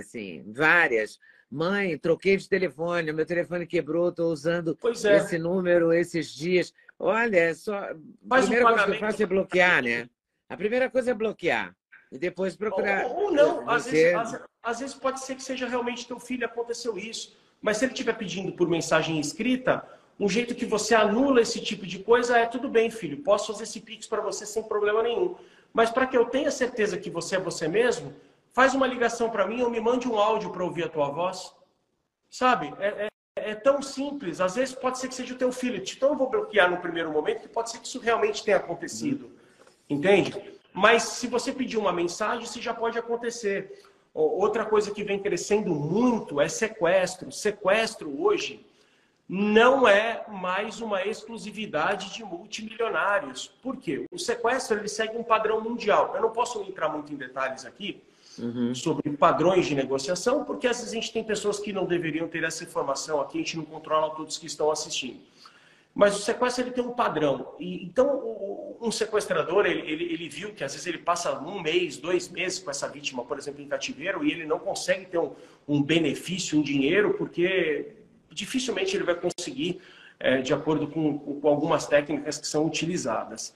Mãe, troquei de telefone, meu telefone quebrou, estou usando esse número esses dias. Olha, a primeira coisa que eu faço é bloquear, né? A primeira coisa é bloquear. E depois procurar. Ou não, às vezes pode ser que seja realmente teu filho, aconteceu isso. Mas se ele estiver pedindo por mensagem escrita, um jeito que você anula esse tipo de coisa é: tudo bem, filho, posso fazer esse Pix para você sem problema nenhum. Mas para que eu tenha certeza que você é você mesmo, faz uma ligação para mim ou me mande um áudio para ouvir a tua voz. Sabe? É tão simples. Às vezes pode ser que seja o teu filho. Então eu vou bloquear no primeiro momento, que pode ser que isso realmente tenha acontecido. Entende? Mas se você pedir uma mensagem, isso já pode acontecer. Outra coisa que vem crescendo muito é sequestro. Sequestro hoje não é mais uma exclusividade de multimilionários. Por quê? O sequestro ele segue um padrão mundial. Eu não posso entrar muito em detalhes aqui sobre padrões de negociação, porque às vezes a gente tem pessoas que não deveriam ter essa informação aqui, a gente não controla todos que estão assistindo. Mas o sequestro ele tem um padrão. Então, um sequestrador, ele viu que às vezes ele passa 1 mês, 2 meses com essa vítima, por exemplo, em cativeiro, e ele não consegue ter um benefício, um dinheiro, porque dificilmente ele vai conseguir, de acordo com algumas técnicas que são utilizadas.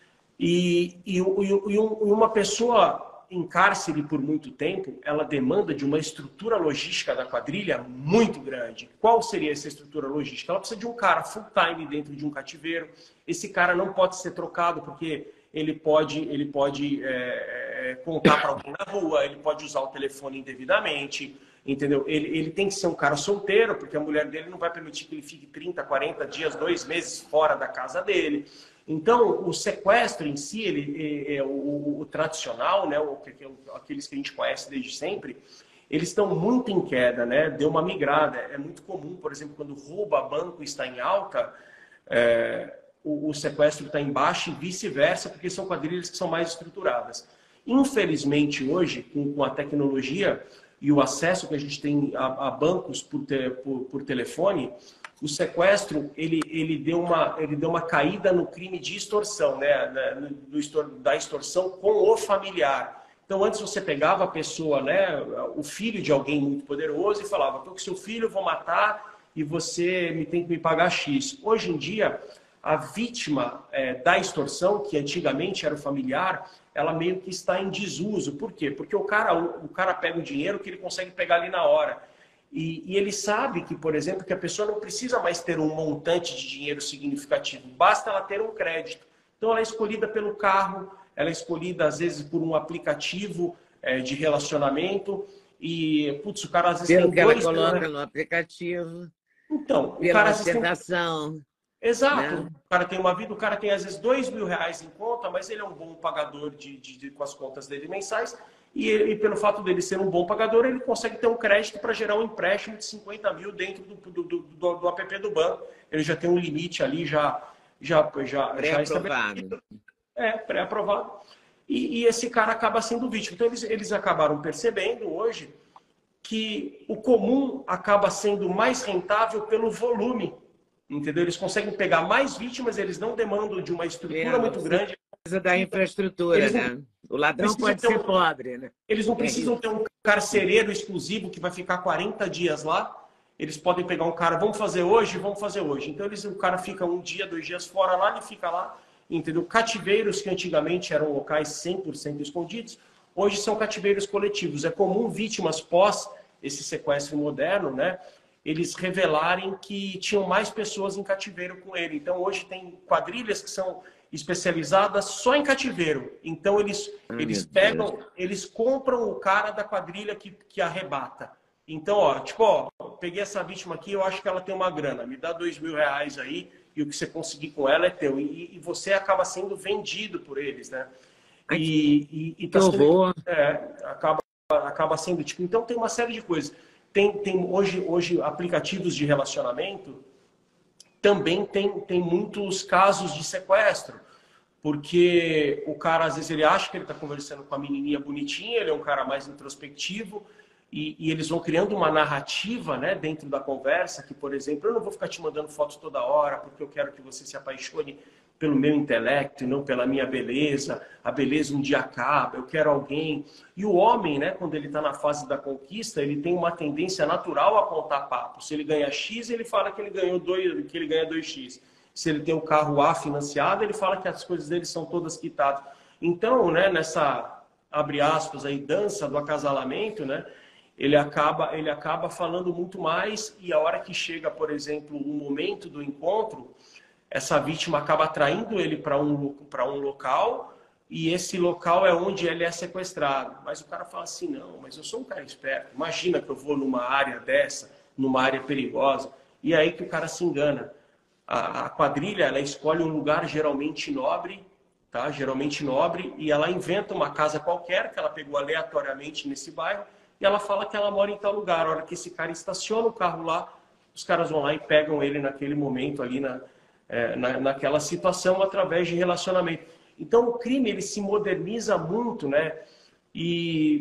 E uma pessoa em cárcere por muito tempo, ela demanda de uma estrutura logística da quadrilha muito grande. Qual seria essa estrutura logística? Ela precisa de um cara full-time dentro de um cativeiro. Esse cara não pode ser trocado porque ele pode contar para alguém na rua, ele pode usar o telefone indevidamente, entendeu? Ele tem que ser um cara solteiro, porque a mulher dele não vai permitir que ele fique 30, 40 dias, 2 meses fora da casa dele. Então, o sequestro em si, o tradicional, né, aqueles que a gente conhece desde sempre, eles estão muito em queda, né? Deu uma migrada. É muito comum, por exemplo, quando rouba banco está em alta, o sequestro está em baixa e vice-versa, porque são quadrilhas que são mais estruturadas. Infelizmente, hoje, com a tecnologia e o acesso que a gente tem a bancos por telefone, o sequestro ele deu uma caída no crime de extorsão, né? Da extorsão com o familiar. Então, antes você pegava a pessoa, né, o filho de alguém muito poderoso, e falava: estou com seu filho, eu vou matar e você tem que me pagar X. Hoje em dia, a vítima da extorsão, que antigamente era o familiar, ela meio que está em desuso. Por quê? Porque o cara pega o dinheiro que ele consegue pegar ali na hora. E ele sabe que, por exemplo, que a pessoa não precisa mais ter um montante de dinheiro significativo, basta ela ter um crédito. Então, ela é escolhida pelo carro, ela é escolhida, às vezes, por um aplicativo de relacionamento. E, putz, o cara às vezes Pelo tem que ela 2 coloca no aplicativo, Então, o pela cara às vezes tem... ostentação, Exato. né? O cara tem uma vida, o cara tem às vezes R$ 2.000 em conta, mas ele é um bom pagador com as contas dele mensais. E pelo fato dele ser um bom pagador, ele consegue ter um crédito para gerar um empréstimo de 50 mil dentro do app do banco. Ele já tem um limite ali já Pré-aprovado. estabelecido. Pré-aprovado. E esse cara acaba sendo vítima. Então eles acabaram percebendo hoje que o comum acaba sendo mais rentável pelo volume. Entendeu? Eles conseguem pegar mais vítimas, eles não demandam de uma estrutura muito grande. Precisa da infraestrutura, né? O ladrão pode ser pobre, né? Eles não precisam ter um carcereiro exclusivo que vai ficar 40 dias lá. Eles podem pegar um cara, vamos fazer hoje. Então o cara fica 1 dia, 2 dias fora lá, ele fica lá, entendeu? Cativeiros que antigamente eram locais 100% escondidos, hoje são cativeiros coletivos. É comum vítimas pós esse sequestro moderno, né? Eles revelarem que tinham mais pessoas em cativeiro com ele. Então, hoje tem quadrilhas que são especializadas só em cativeiro. Então, eles compram o cara da quadrilha que arrebata. Então, peguei essa vítima aqui, eu acho que ela tem uma grana. Me dá R$ 2.000 aí e o que você conseguir com ela é teu. E você acaba sendo vendido por eles, né? E tá sendo, acaba sendo tipo... Então, tem uma série de coisas. Tem hoje aplicativos de relacionamento também tem muitos casos de sequestro, porque o cara às vezes ele acha que ele está conversando com a menininha bonitinha, ele é um cara mais introspectivo e eles vão criando uma narrativa, né, dentro da conversa que, por exemplo, eu não vou ficar te mandando fotos toda hora porque eu quero que você se apaixone pelo meu intelecto e não pela minha beleza. A beleza um dia acaba, eu quero alguém. E o homem, né, quando ele está na fase da conquista, ele tem uma tendência natural a contar papo. Se ele ganha X, ele fala que ele ganha 2X. Se ele tem o carro A financiado, ele fala que as coisas dele são todas quitadas. Então, né, nessa, abre aspas, aí, dança do acasalamento, né, ele acaba falando muito mais e a hora que chega, por exemplo, o momento do encontro, essa vítima acaba atraindo ele para um local e esse local é onde ele é sequestrado. Mas o cara fala assim, não, mas eu sou um cara esperto. Imagina que eu vou numa área dessa, numa área perigosa. E é aí que o cara se engana. A quadrilha, ela escolhe um lugar geralmente nobre, tá? Geralmente nobre, e ela inventa uma casa qualquer que ela pegou aleatoriamente nesse bairro e ela fala que ela mora em tal lugar. A hora que esse cara estaciona o carro lá, os caras vão lá e pegam ele naquele momento ali naquela situação através de relacionamento. Então o crime ele se moderniza muito, né? E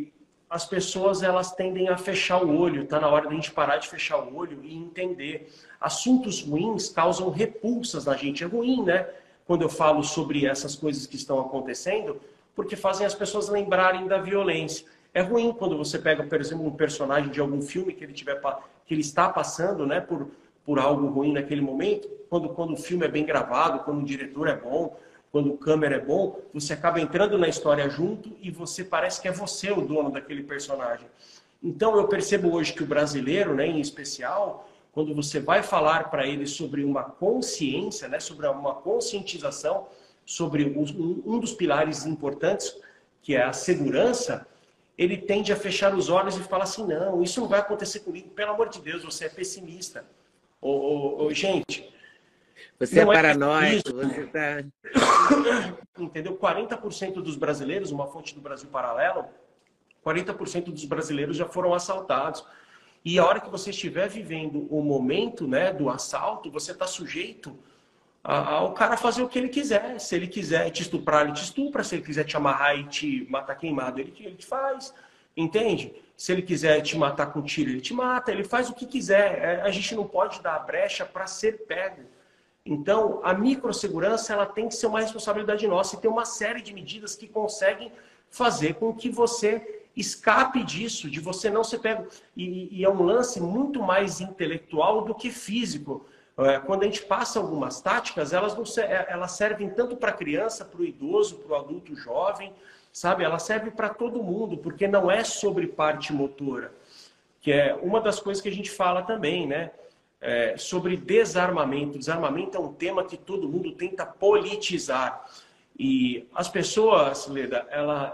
as pessoas elas tendem a fechar o olho. Está na hora da gente parar de fechar o olho e entender. Assuntos ruins causam repulsas na gente. É ruim, né? Quando eu falo sobre essas coisas que estão acontecendo, porque fazem as pessoas lembrarem da violência. É ruim quando você pega, por exemplo, um personagem de algum filme que ele está passando, né, por algo ruim naquele momento. Quando o filme é bem gravado, quando o diretor é bom, quando o câmera é bom, você acaba entrando na história junto e você parece que é você o dono daquele personagem. Então eu percebo hoje que o brasileiro, né, em especial, quando você vai falar para ele sobre uma consciência, né, sobre uma conscientização, sobre um dos pilares importantes, que é a segurança, ele tende a fechar os olhos e falar assim, não, isso não vai acontecer comigo, pelo amor de Deus, você é pessimista. Gente... Você é paranoico, você está... Entendeu? 40% dos brasileiros, uma fonte do Brasil Paralelo, 40% dos brasileiros já foram assaltados. E a hora que você estiver vivendo o momento, né, do assalto, você está sujeito ao cara fazer o que ele quiser. Se ele quiser te estuprar, ele te estupra. Se ele quiser te amarrar e te matar queimado, ele te faz. Entende? Se ele quiser te matar com tiro, ele te mata. Ele faz o que quiser. A gente não pode dar a brecha para ser pego. Então, a microsegurança ela tem que ser uma responsabilidade nossa e tem uma série de medidas que conseguem fazer com que você escape disso, de você não ser pego. E é um lance muito mais intelectual do que físico. Quando a gente passa algumas táticas, elas servem tanto para a criança, para o idoso, para o adulto jovem, sabe? Elas servem para todo mundo, porque não é sobre parte motora, que é uma das coisas que a gente fala também, né? Sobre desarmamento. Desarmamento é um tema que todo mundo tenta politizar. E as pessoas, Leda,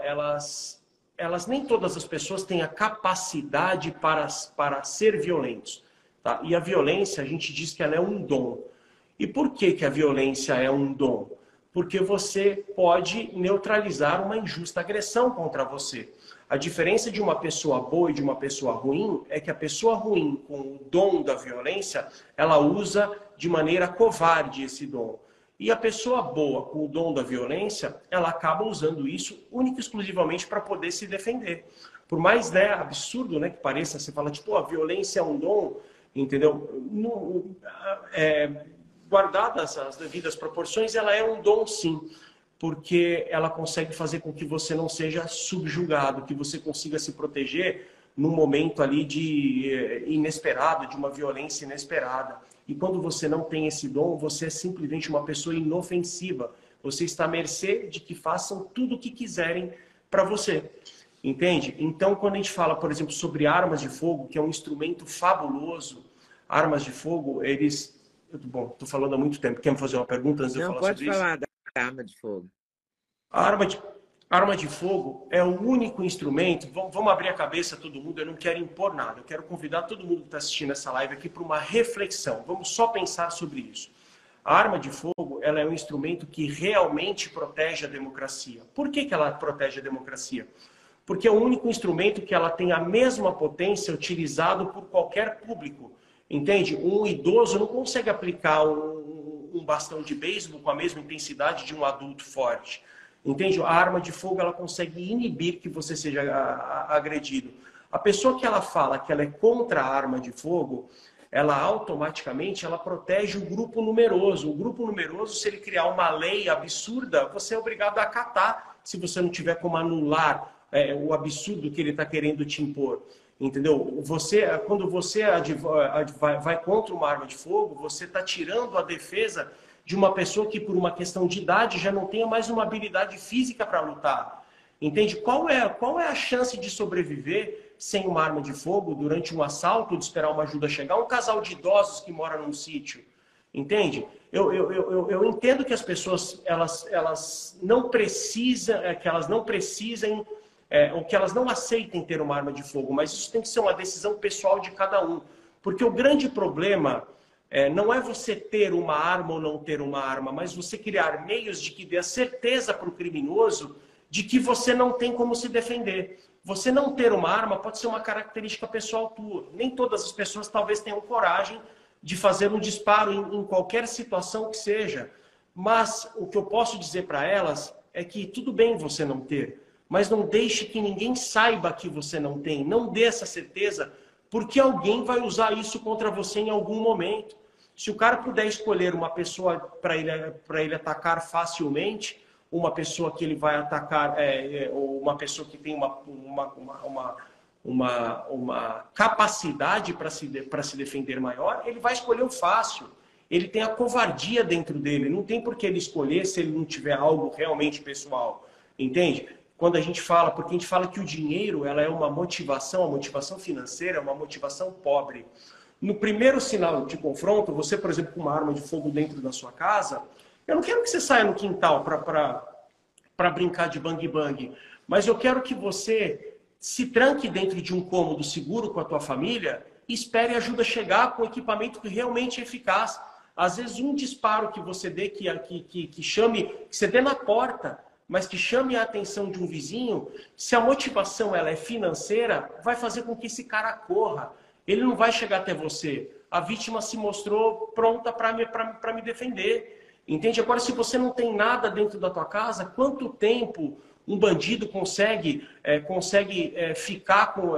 elas nem todas as pessoas têm a capacidade para ser violentos. Tá? E a violência, a gente diz que ela é um dom. E por que a violência é um dom? Porque você pode neutralizar uma injusta agressão contra você. A diferença de uma pessoa boa e de uma pessoa ruim é que a pessoa ruim, com o dom da violência, ela usa de maneira covarde esse dom. E a pessoa boa, com o dom da violência, ela acaba usando isso única e exclusivamente para poder se defender. Por mais, né, absurdo, né, que pareça, você fala, tipo, a violência é um dom, entendeu? Guardadas as devidas proporções, ela é um dom, sim. Porque ela consegue fazer com que você não seja subjugado, que você consiga se proteger num momento ali de inesperado, de uma violência inesperada. E quando você não tem esse dom, você é simplesmente uma pessoa inofensiva. Você está à mercê de que façam tudo o que quiserem para você. Entende? Então, quando a gente fala, por exemplo, sobre armas de fogo, que é um instrumento fabuloso, armas de fogo, eles... Bom, estou falando há muito tempo. Quer me fazer uma pergunta antes de eu falar sobre isso? Não, pode falar da arma de fogo. A arma de fogo é o único instrumento... Vamos abrir a cabeça todo mundo, eu não quero impor nada. Eu quero convidar todo mundo que está assistindo essa live aqui para uma reflexão. Vamos só pensar sobre isso. A arma de fogo ela é um instrumento que realmente protege a democracia. Por que ela protege a democracia? Porque é o único instrumento que ela tem a mesma potência utilizado por qualquer público. Entende? Um idoso não consegue aplicar um bastão de beisebol com a mesma intensidade de um adulto forte. Entende? A arma de fogo ela consegue inibir que você seja agredido. A pessoa que ela fala que ela é contra a arma de fogo, ela automaticamente ela protege o grupo numeroso. O grupo numeroso, se ele criar uma lei absurda, você é obrigado a acatar se você não tiver como anular o absurdo que ele está querendo te impor. Entendeu? Quando você vai contra uma arma de fogo, você está tirando a defesa de uma pessoa que, por uma questão de idade, já não tenha mais uma habilidade física para lutar. Entende? Qual é a chance de sobreviver sem uma arma de fogo durante um assalto, de esperar uma ajuda chegar? Um casal de idosos que mora num sítio. Entende? Eu entendo que as pessoas elas não precisam, ou que elas não aceitem ter uma arma de fogo, mas isso tem que ser uma decisão pessoal de cada um. Porque o grande problema não é você ter uma arma ou não ter uma arma, mas você criar meios de que dê a certeza para o criminoso de que você não tem como se defender. Você não ter uma arma pode ser uma característica pessoal tua. Nem todas as pessoas talvez tenham coragem de fazer um disparo em qualquer situação que seja. Mas o que eu posso dizer para elas é que tudo bem você não ter, mas não deixe que ninguém saiba que você não tem. Não dê essa certeza, porque alguém vai usar isso contra você em algum momento. Se o cara puder escolher uma pessoa para ele atacar facilmente, uma pessoa que ele vai atacar, ou uma pessoa que tem uma capacidade para se defender maior, ele vai escolher o fácil. Ele tem a covardia dentro dele. Não tem por que ele escolher se ele não tiver algo realmente pessoal. Entende? Quando a gente fala, porque a gente fala que o dinheiro ela é uma motivação, a motivação financeira é uma motivação pobre. No primeiro sinal de confronto, você, por exemplo, com uma arma de fogo dentro da sua casa, eu não quero que você saia no quintal para brincar de bang-bang, mas eu quero que você se tranque dentro de um cômodo seguro com a tua família e espere a ajuda chegar com equipamento que realmente é eficaz. Às vezes, um disparo que você dê, que você dê na porta, mas que chame a atenção de um vizinho, se a motivação ela é financeira, vai fazer com que esse cara corra. Ele não vai chegar até você. A vítima se mostrou pronta para me defender. Entende? Agora, se você não tem nada dentro da tua casa, quanto tempo um bandido consegue ficar com...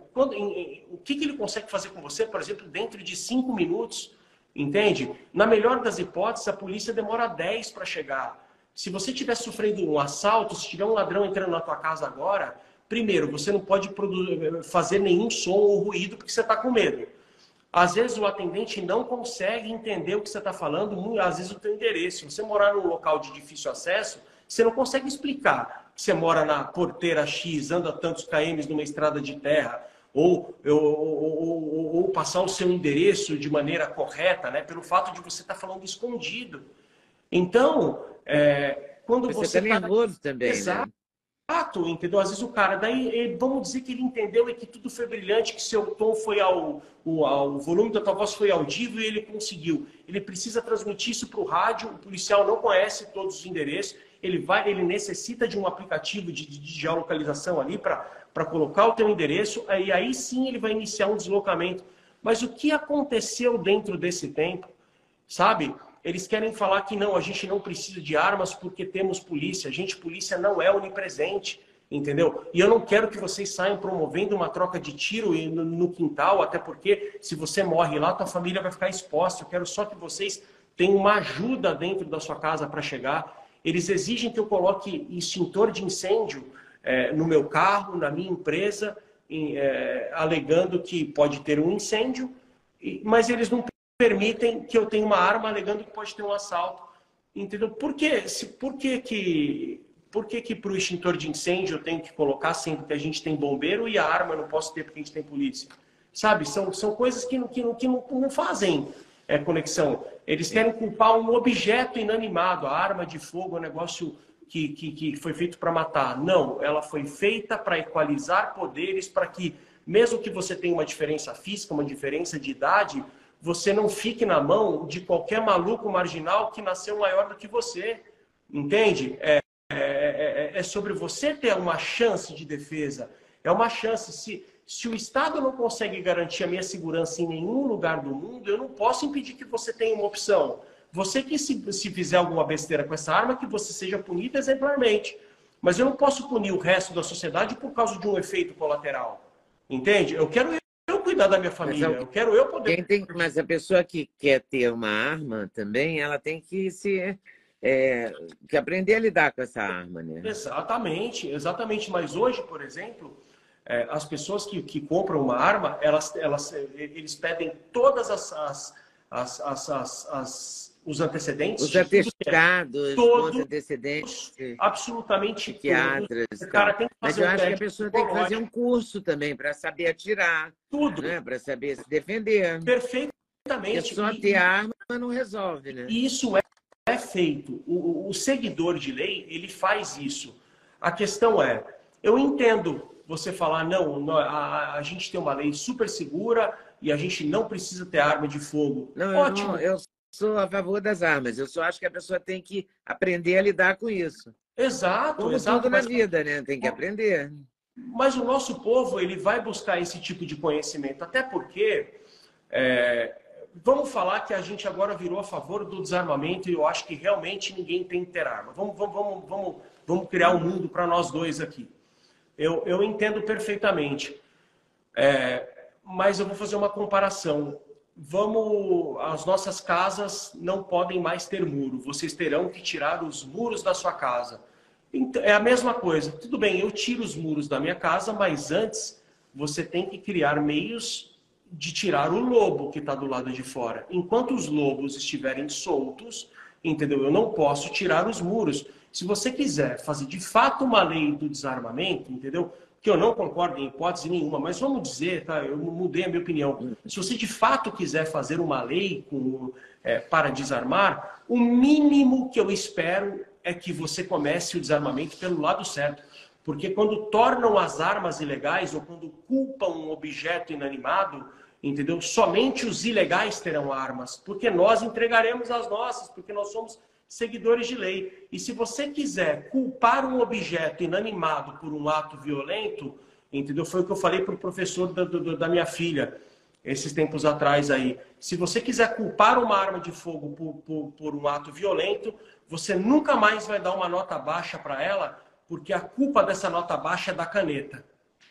o que ele consegue fazer com você, por exemplo, dentro de 5 minutos? Entende? Na melhor das hipóteses, a polícia demora 10 para chegar. Se você estiver sofrendo um assalto, se tiver um ladrão entrando na tua casa agora, primeiro, você não pode fazer nenhum som ou ruído porque você está com medo. Às vezes o atendente não consegue entender o que você está falando, às vezes o teu endereço. Se você morar num local de difícil acesso, você não consegue explicar que você mora na porteira X, anda tantos km numa estrada de terra, ou passar o seu endereço de maneira correta, né, pelo fato de você estar falando escondido. Então, quando você está nervoso também, exato, né? Entendeu? Às vezes o cara, daí vamos dizer que ele entendeu e que tudo foi brilhante, que seu tom foi o volume da tua voz foi audível e ele conseguiu. Ele precisa transmitir isso para o rádio, o policial não conhece todos os endereços, ele necessita de um aplicativo de geolocalização ali para colocar o teu endereço, e aí sim ele vai iniciar um deslocamento. Mas o que aconteceu dentro desse tempo, sabe? Eles querem falar que não, a gente não precisa de armas porque temos polícia. Polícia não é onipresente, entendeu? E eu não quero que vocês saiam promovendo uma troca de tiro no quintal, até porque se você morre lá, tua família vai ficar exposta. Eu quero só que vocês tenham uma ajuda dentro da sua casa para chegar. Eles exigem que eu coloque extintor de incêndio no meu carro, na minha empresa, alegando que pode ter um incêndio, mas eles não permitem que eu tenha uma arma alegando que pode ter um assalto. Entendeu? Por que para o extintor de incêndio eu tenho que colocar, sendo que a gente tem bombeiro, e a arma eu não posso ter porque a gente tem polícia? Sabe? São coisas que não fazem conexão. Eles querem culpar um objeto inanimado. A arma de fogo é um negócio que foi feito para matar. Não, ela foi feita para equalizar poderes, para que, mesmo que você tenha uma diferença física, uma diferença de idade, você não fique na mão de qualquer maluco marginal que nasceu maior do que você. Entende? É sobre você ter uma chance de defesa. É uma chance. Se o Estado não consegue garantir a minha segurança em nenhum lugar do mundo, eu não posso impedir que você tenha uma opção. Você que se fizer alguma besteira com essa arma, que você seja punido exemplarmente. Mas eu não posso punir o resto da sociedade por causa de um efeito colateral. Entende? Eu quero cuidar da minha família. Eu quero eu poder... Mas a pessoa que quer ter uma arma também, ela tem que que aprender a lidar com essa arma, né? Exatamente. Mas hoje, por exemplo, as pessoas que compram uma arma, eles pedem todas os antecedentes. Os atestados, os antecedentes. Absolutamente psiquiatras. O cara tem que fazer. Mas eu acho que a pessoa tem que fazer um curso também para saber atirar. Tudo. Né? Para saber se defender. Perfeitamente. Porque só ter arma não resolve, né? Isso é feito. O seguidor de lei, ele faz isso. A questão eu entendo você falar, não, a gente tem uma lei super segura e a gente não precisa ter arma de fogo. Não, ótimo. Eu sou a favor das armas. Eu só acho que a pessoa tem que aprender a lidar com isso. Exato. Como tudo na vida, né? Tem que aprender. Mas o nosso povo, ele vai buscar esse tipo de conhecimento. Até porque, vamos falar que a gente agora virou a favor do desarmamento e eu acho que realmente ninguém tem que ter arma. Vamos criar um mundo para nós dois aqui. Eu entendo perfeitamente. Mas eu vou fazer uma comparação. As nossas casas não podem mais ter muro. Vocês terão que tirar os muros da sua casa. Então, é a mesma coisa. Tudo bem, eu tiro os muros da minha casa, mas antes você tem que criar meios de tirar o lobo que está do lado de fora. Enquanto os lobos estiverem soltos, entendeu? Eu não posso tirar os muros. Se você quiser fazer de fato uma lei do desarmamento, entendeu? Que eu não concordo em hipótese nenhuma, mas vamos dizer, tá? Eu mudei a minha opinião. Se você de fato quiser fazer uma lei para desarmar, o mínimo que eu espero é que você comece o desarmamento pelo lado certo. Porque quando tornam as armas ilegais ou quando culpam um objeto inanimado, entendeu? Somente os ilegais terão armas, porque nós entregaremos as nossas, porque nós somos seguidores de lei. E se você quiser culpar um objeto inanimado por um ato violento, entendeu? Foi o que eu falei para o professor da minha filha, esses tempos atrás aí. Se você quiser culpar uma arma de fogo por um ato violento, você nunca mais vai dar uma nota baixa para ela, porque a culpa dessa nota baixa é da caneta.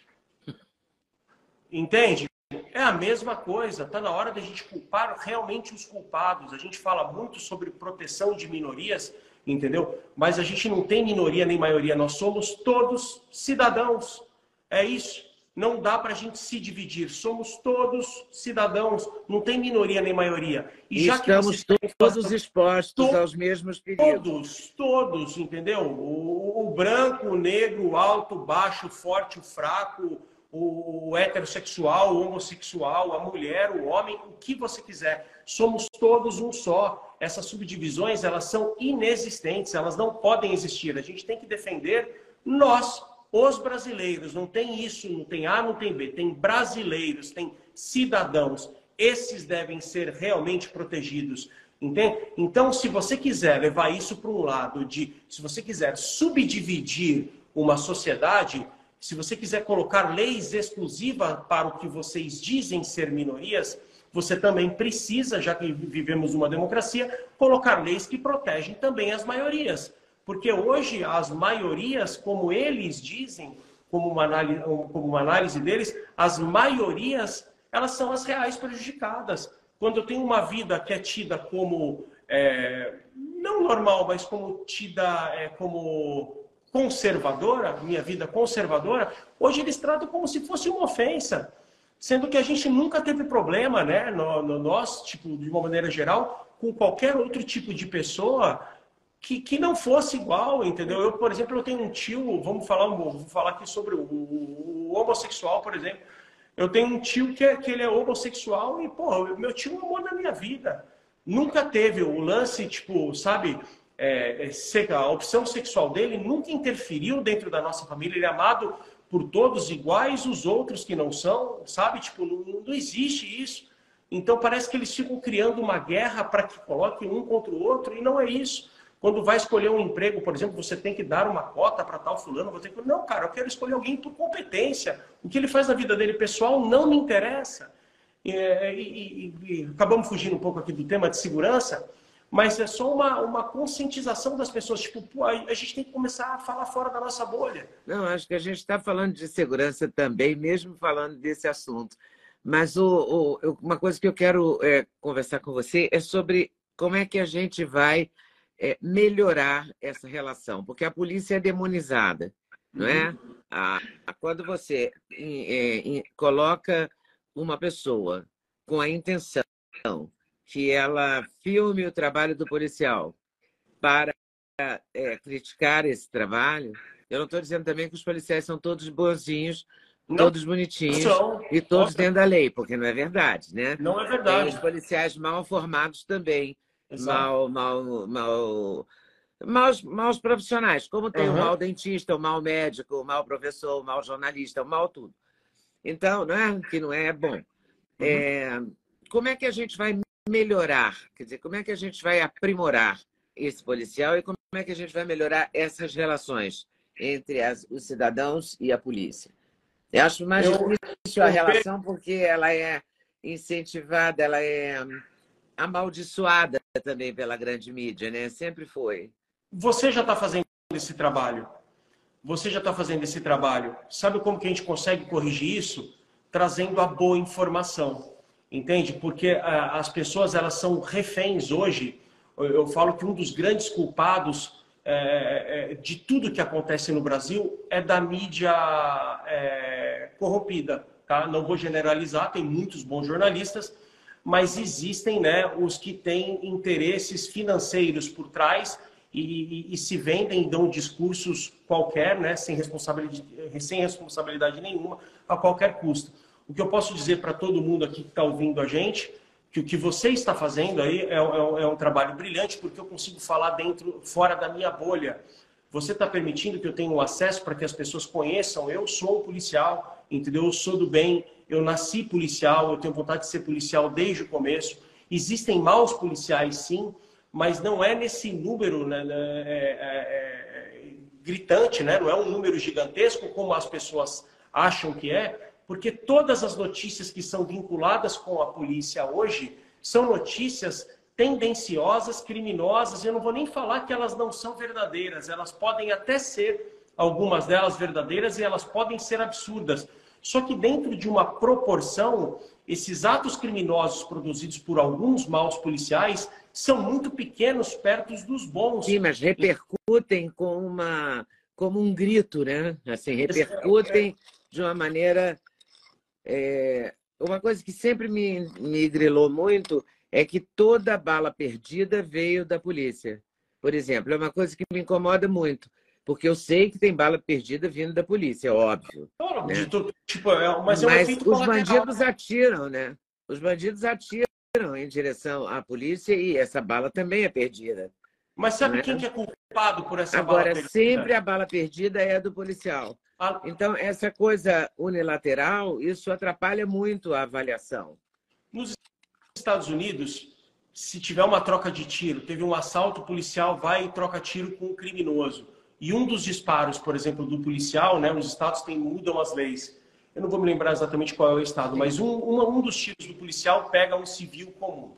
Entende? É a mesma coisa, está na hora da gente culpar realmente os culpados. A gente fala muito sobre proteção de minorias, entendeu? Mas a gente não tem minoria nem maioria, nós somos todos cidadãos. É isso. Não dá para a gente se dividir. Somos todos cidadãos, não tem minoria nem maioria. E já estamos todos expostos aos mesmos perigos. Todos, entendeu? O branco, o negro, o alto, o baixo, o forte, o fraco, o heterossexual, o homossexual, a mulher, o homem, o que você quiser. Somos todos um só. Essas subdivisões, elas são inexistentes, elas não podem existir. A gente tem que defender nós, os brasileiros. Não tem isso, não tem A, não tem B. Tem brasileiros, tem cidadãos. Esses devem ser realmente protegidos. Entende? Então, se você quiser levar isso para um lado se você quiser subdividir uma sociedade, se você quiser colocar leis exclusivas para o que vocês dizem ser minorias, você também precisa, já que vivemos numa democracia, colocar leis que protegem também as maiorias. Porque hoje as maiorias, como eles dizem, como uma análise deles, as maiorias, elas são as reais prejudicadas. Quando eu tenho uma vida que é tida como, não normal, mas como tida como conservadora, minha vida conservadora, hoje eles tratam como se fosse uma ofensa. Sendo que a gente nunca teve problema, né? Nós, tipo, de uma maneira geral, com qualquer outro tipo de pessoa que não fosse igual, entendeu? Eu, por exemplo, eu tenho um tio, vou falar aqui sobre o homossexual, por exemplo. Eu tenho um tio que ele é homossexual e, pô, meu tio é o amor da minha vida. Nunca teve o lance, tipo, sabe, a opção sexual dele nunca interferiu dentro da nossa família. Ele é amado por todos iguais, os outros que não são, sabe? Tipo, não existe isso. Então parece que eles ficam criando uma guerra para que coloquem um contra o outro, e não é isso. Quando vai escolher um emprego, por exemplo, você tem que dar uma cota para tal fulano. Você tem que... Não, cara, eu quero escolher alguém por competência. O que ele faz na vida dele pessoal não me interessa. E acabamos fugindo um pouco aqui do tema de segurança, mas é só uma conscientização das pessoas. Tipo, pô, a gente tem que começar a falar fora da nossa bolha. Não, acho que a gente está falando de segurança também, mesmo falando desse assunto. Mas uma coisa que eu quero conversar com você é sobre como é que a gente vai melhorar essa relação, porque a polícia é demonizada, não é? Quando você coloca uma pessoa com a intenção que ela filme o trabalho do policial para criticar esse trabalho, eu não estou dizendo também que os policiais são todos bonzinhos, todos bonitinhos e todos dentro da lei, porque não é verdade, né? Não é verdade. Tem os policiais mal formados também, maus profissionais, como tem o mau dentista, o mau médico, o mau professor, o mau jornalista, o mau tudo. Então, que não é bom. Como é que a gente vai melhorar? Quer dizer, como é que a gente vai aprimorar esse policial e como é que a gente vai melhorar essas relações entre os cidadãos e a polícia? Eu acho mais difícil a relação porque ela é incentivada, ela é amaldiçoada também pela grande mídia, né? Sempre foi. Você já está fazendo esse trabalho. você já está fazendo esse trabalho. Sabe como que a gente consegue corrigir isso? Trazendo a boa informação, entende? Porque as pessoas, elas são reféns hoje. Eu falo que um dos grandes culpados de tudo que acontece no Brasil é da mídia corrompida, tá? Não vou generalizar, tem muitos bons jornalistas, mas existem, né, os que têm interesses financeiros por trás e se vendem, dão discursos qualquer, né, sem responsabilidade nenhuma, a qualquer custo. O que eu posso dizer para todo mundo aqui que está ouvindo a gente, que o que você está fazendo aí é um trabalho brilhante, porque eu consigo falar fora da minha bolha. Você está permitindo que eu tenha um acesso para que as pessoas conheçam. Eu sou um policial, entendeu? Eu sou do bem, eu nasci policial, eu tenho vontade de ser policial desde o começo. Existem maus policiais, sim, mas não é nesse número, né, gritante, né? Não é um número gigantesco como as pessoas acham que é, porque todas as notícias que são vinculadas com a polícia hoje são notícias tendenciosas, criminosas. Eu não vou nem falar que elas não são verdadeiras, elas podem até ser, algumas delas verdadeiras, e elas podem ser absurdas. Só que dentro de uma proporção, esses atos criminosos produzidos por alguns maus policiais são muito pequenos perto dos bons. Sim, mas repercutem como um grito, né? Assim, repercutem de uma maneira... Uma coisa que sempre me grilou muito é que toda bala perdida veio da polícia. Por exemplo, é uma coisa que me incomoda muito, porque eu sei que tem bala perdida vindo da polícia, é óbvio. Né? Mas os bandidos atiram, né? Os bandidos atiram em direção à polícia e essa bala também é perdida. Mas sabe quem que é culpado por essa bala perdida? Agora, sempre a bala perdida é do policial. Então, essa coisa unilateral, isso atrapalha muito a avaliação. Nos Estados Unidos, se tiver uma troca de tiro, teve um assalto, o policial vai e troca tiro com um criminoso. E um dos disparos, por exemplo, do policial, né, os estados mudam as leis. Eu não vou me lembrar exatamente qual é o estado, mas um dos tiros do policial pega um civil comum.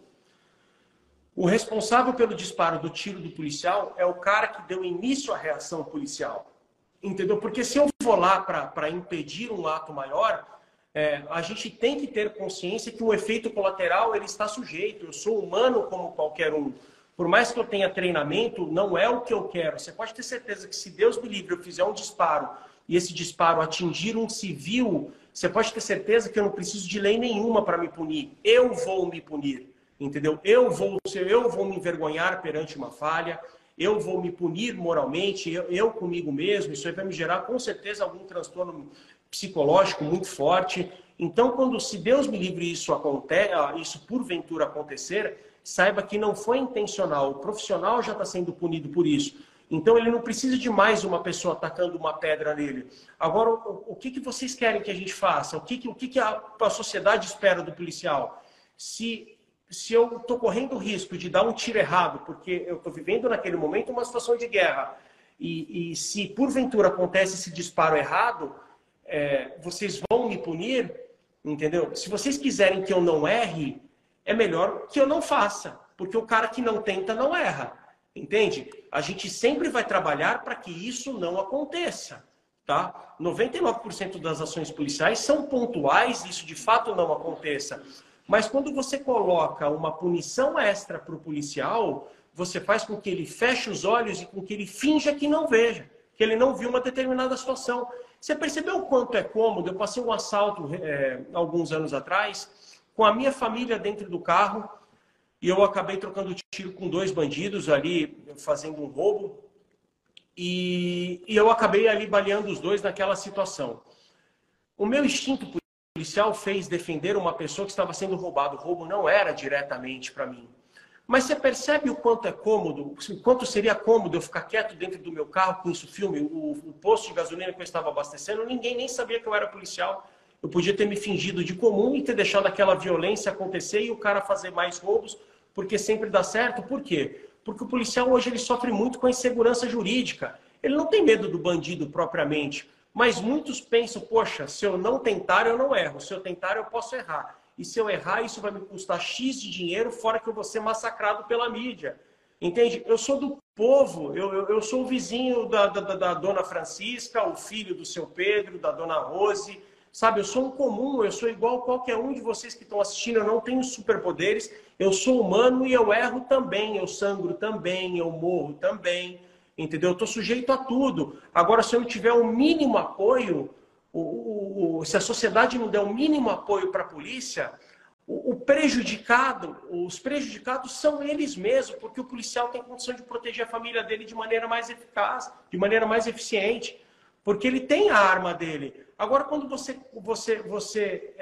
O responsável pelo disparo do tiro do policial é o cara que deu início à reação policial. Entendeu? Porque se eu vou lá para impedir um ato maior, a gente tem que ter consciência que o efeito colateral ele está sujeito. Eu sou humano como qualquer um. Por mais que eu tenha treinamento, não é o que eu quero. Você pode ter certeza que se Deus me livre, eu fizer um disparo e esse disparo atingir um civil, você pode ter certeza que eu não preciso de lei nenhuma para me punir. Eu vou me punir. Entendeu? Eu vou me envergonhar perante uma falha. Eu vou me punir moralmente, eu comigo mesmo, isso aí vai me gerar com certeza algum transtorno psicológico muito forte. Então, se Deus me livre isso porventura acontecer, saiba que não foi intencional, o profissional já está sendo punido por isso. Então, ele não precisa de mais uma pessoa atacando uma pedra nele. Agora, o que vocês querem que a gente faça? O que a sociedade espera do policial? Se eu estou correndo o risco de dar um tiro errado, porque eu estou vivendo naquele momento uma situação de guerra, e se porventura acontece esse disparo errado, vocês vão me punir, entendeu? Se vocês quiserem que eu não erre, é melhor que eu não faça, porque o cara que não tenta não erra, entende? A gente sempre vai trabalhar para que isso não aconteça, tá? 99% das ações policiais são pontuais, isso de fato não aconteça. Mas quando você coloca uma punição extra para o policial, você faz com que ele feche os olhos e com que ele finja que não veja, que ele não viu uma determinada situação. Você percebeu o quanto é cômodo? Eu passei um assalto alguns anos atrás, com a minha família dentro do carro, e eu acabei trocando tiro com 2 bandidos ali, fazendo um roubo, e eu acabei ali baleando os 2 naquela situação. O meu instinto policial fez defender uma pessoa que estava sendo roubada. O roubo não era diretamente para mim. Mas você percebe o quanto é cômodo, o quanto seria cômodo eu ficar quieto dentro do meu carro com isso filme, o posto de gasolina que eu estava abastecendo, ninguém nem sabia que eu era policial. Eu podia ter me fingido de comum e ter deixado aquela violência acontecer e o cara fazer mais roubos, porque sempre dá certo. Por quê? Porque o policial hoje ele sofre muito com a insegurança jurídica. Ele não tem medo do bandido propriamente. Mas muitos pensam, poxa, se eu não tentar, eu não erro. Se eu tentar, eu posso errar. E se eu errar, isso vai me custar X de dinheiro, fora que eu vou ser massacrado pela mídia. Entende? Eu sou do povo, eu sou o vizinho da dona Francisca, o filho do seu Pedro, da dona Rose, sabe? Eu sou um comum, eu sou igual a qualquer um de vocês que estão assistindo, eu não tenho superpoderes, eu sou humano e eu erro também, eu sangro também, eu morro também, entendeu? Eu estou sujeito a tudo. Agora, se eu não tiver o mínimo apoio, se a sociedade não der o mínimo apoio para a polícia, os prejudicados são eles mesmos, porque o policial tem condição de proteger a família dele de maneira mais eficaz, de maneira mais eficiente, porque ele tem a arma dele. Agora, quando você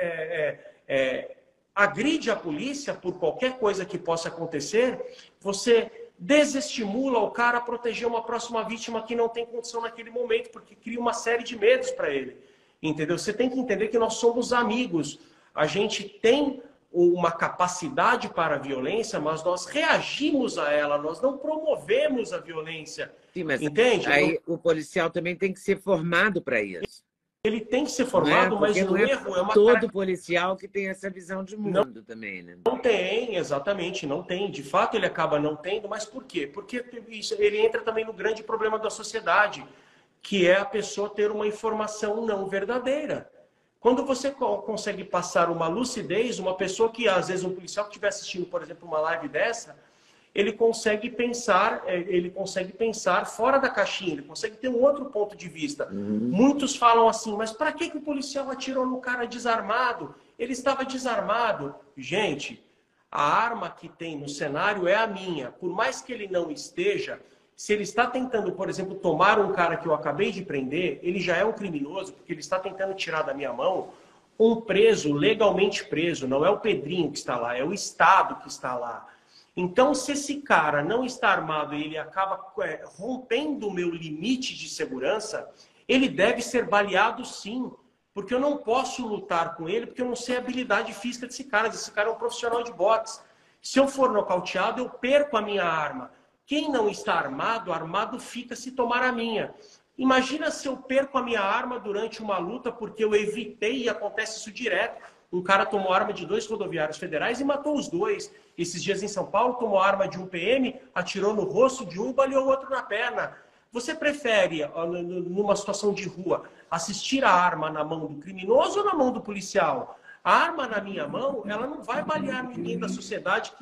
agride a polícia por qualquer coisa que possa acontecer, você desestimula o cara a proteger uma próxima vítima que não tem condição naquele momento, porque cria uma série de medos para ele. Entendeu? Você tem que entender que nós somos amigos. A gente tem uma capacidade para a violência, mas nós reagimos a ela, nós não promovemos a violência. Sim, mas entende? Aí o policial também tem que ser formado para isso. Ele tem que ser formado, mas o erro é uma todo policial que tem essa visão de mundo também, né? Não tem, exatamente, não tem. De fato, ele acaba não tendo, mas por quê? Porque ele entra também no grande problema da sociedade, que é a pessoa ter uma informação não verdadeira. Quando você consegue passar uma lucidez, uma pessoa que, às vezes, um policial que estiver assistindo, por exemplo, uma live dessa, ele consegue pensar fora da caixinha, ele consegue ter um outro ponto de vista. Muitos falam assim, mas para que o policial atirou no cara desarmado? Ele estava desarmado. Gente, a arma que tem no cenário é a minha. Por mais que ele não esteja, se ele está tentando, por exemplo, tomar um cara que eu acabei de prender, ele já é um criminoso, porque ele está tentando tirar da minha mão um preso, legalmente preso. Não é o Pedrinho que está lá, é o Estado que está lá. Então, se esse cara não está armado e ele acaba rompendo o meu limite de segurança, ele deve ser baleado sim. Porque eu não posso lutar com ele, porque eu não sei a habilidade física desse cara. Esse cara é um profissional de boxe. Se eu for nocauteado, eu perco a minha arma. Quem não está armado, armado fica se tomar a minha. Imagina se eu perco a minha arma durante uma luta porque eu evitei, e acontece isso direto. Um cara tomou arma de 2 rodoviários federais e matou os 2. Esses dias em São Paulo, tomou arma de um PM, atirou no rosto de um e baleou o outro na perna. Você prefere, numa situação de rua, assistir a arma na mão do criminoso ou na mão do policial? A arma na minha mão, ela não vai balear ninguém da sociedade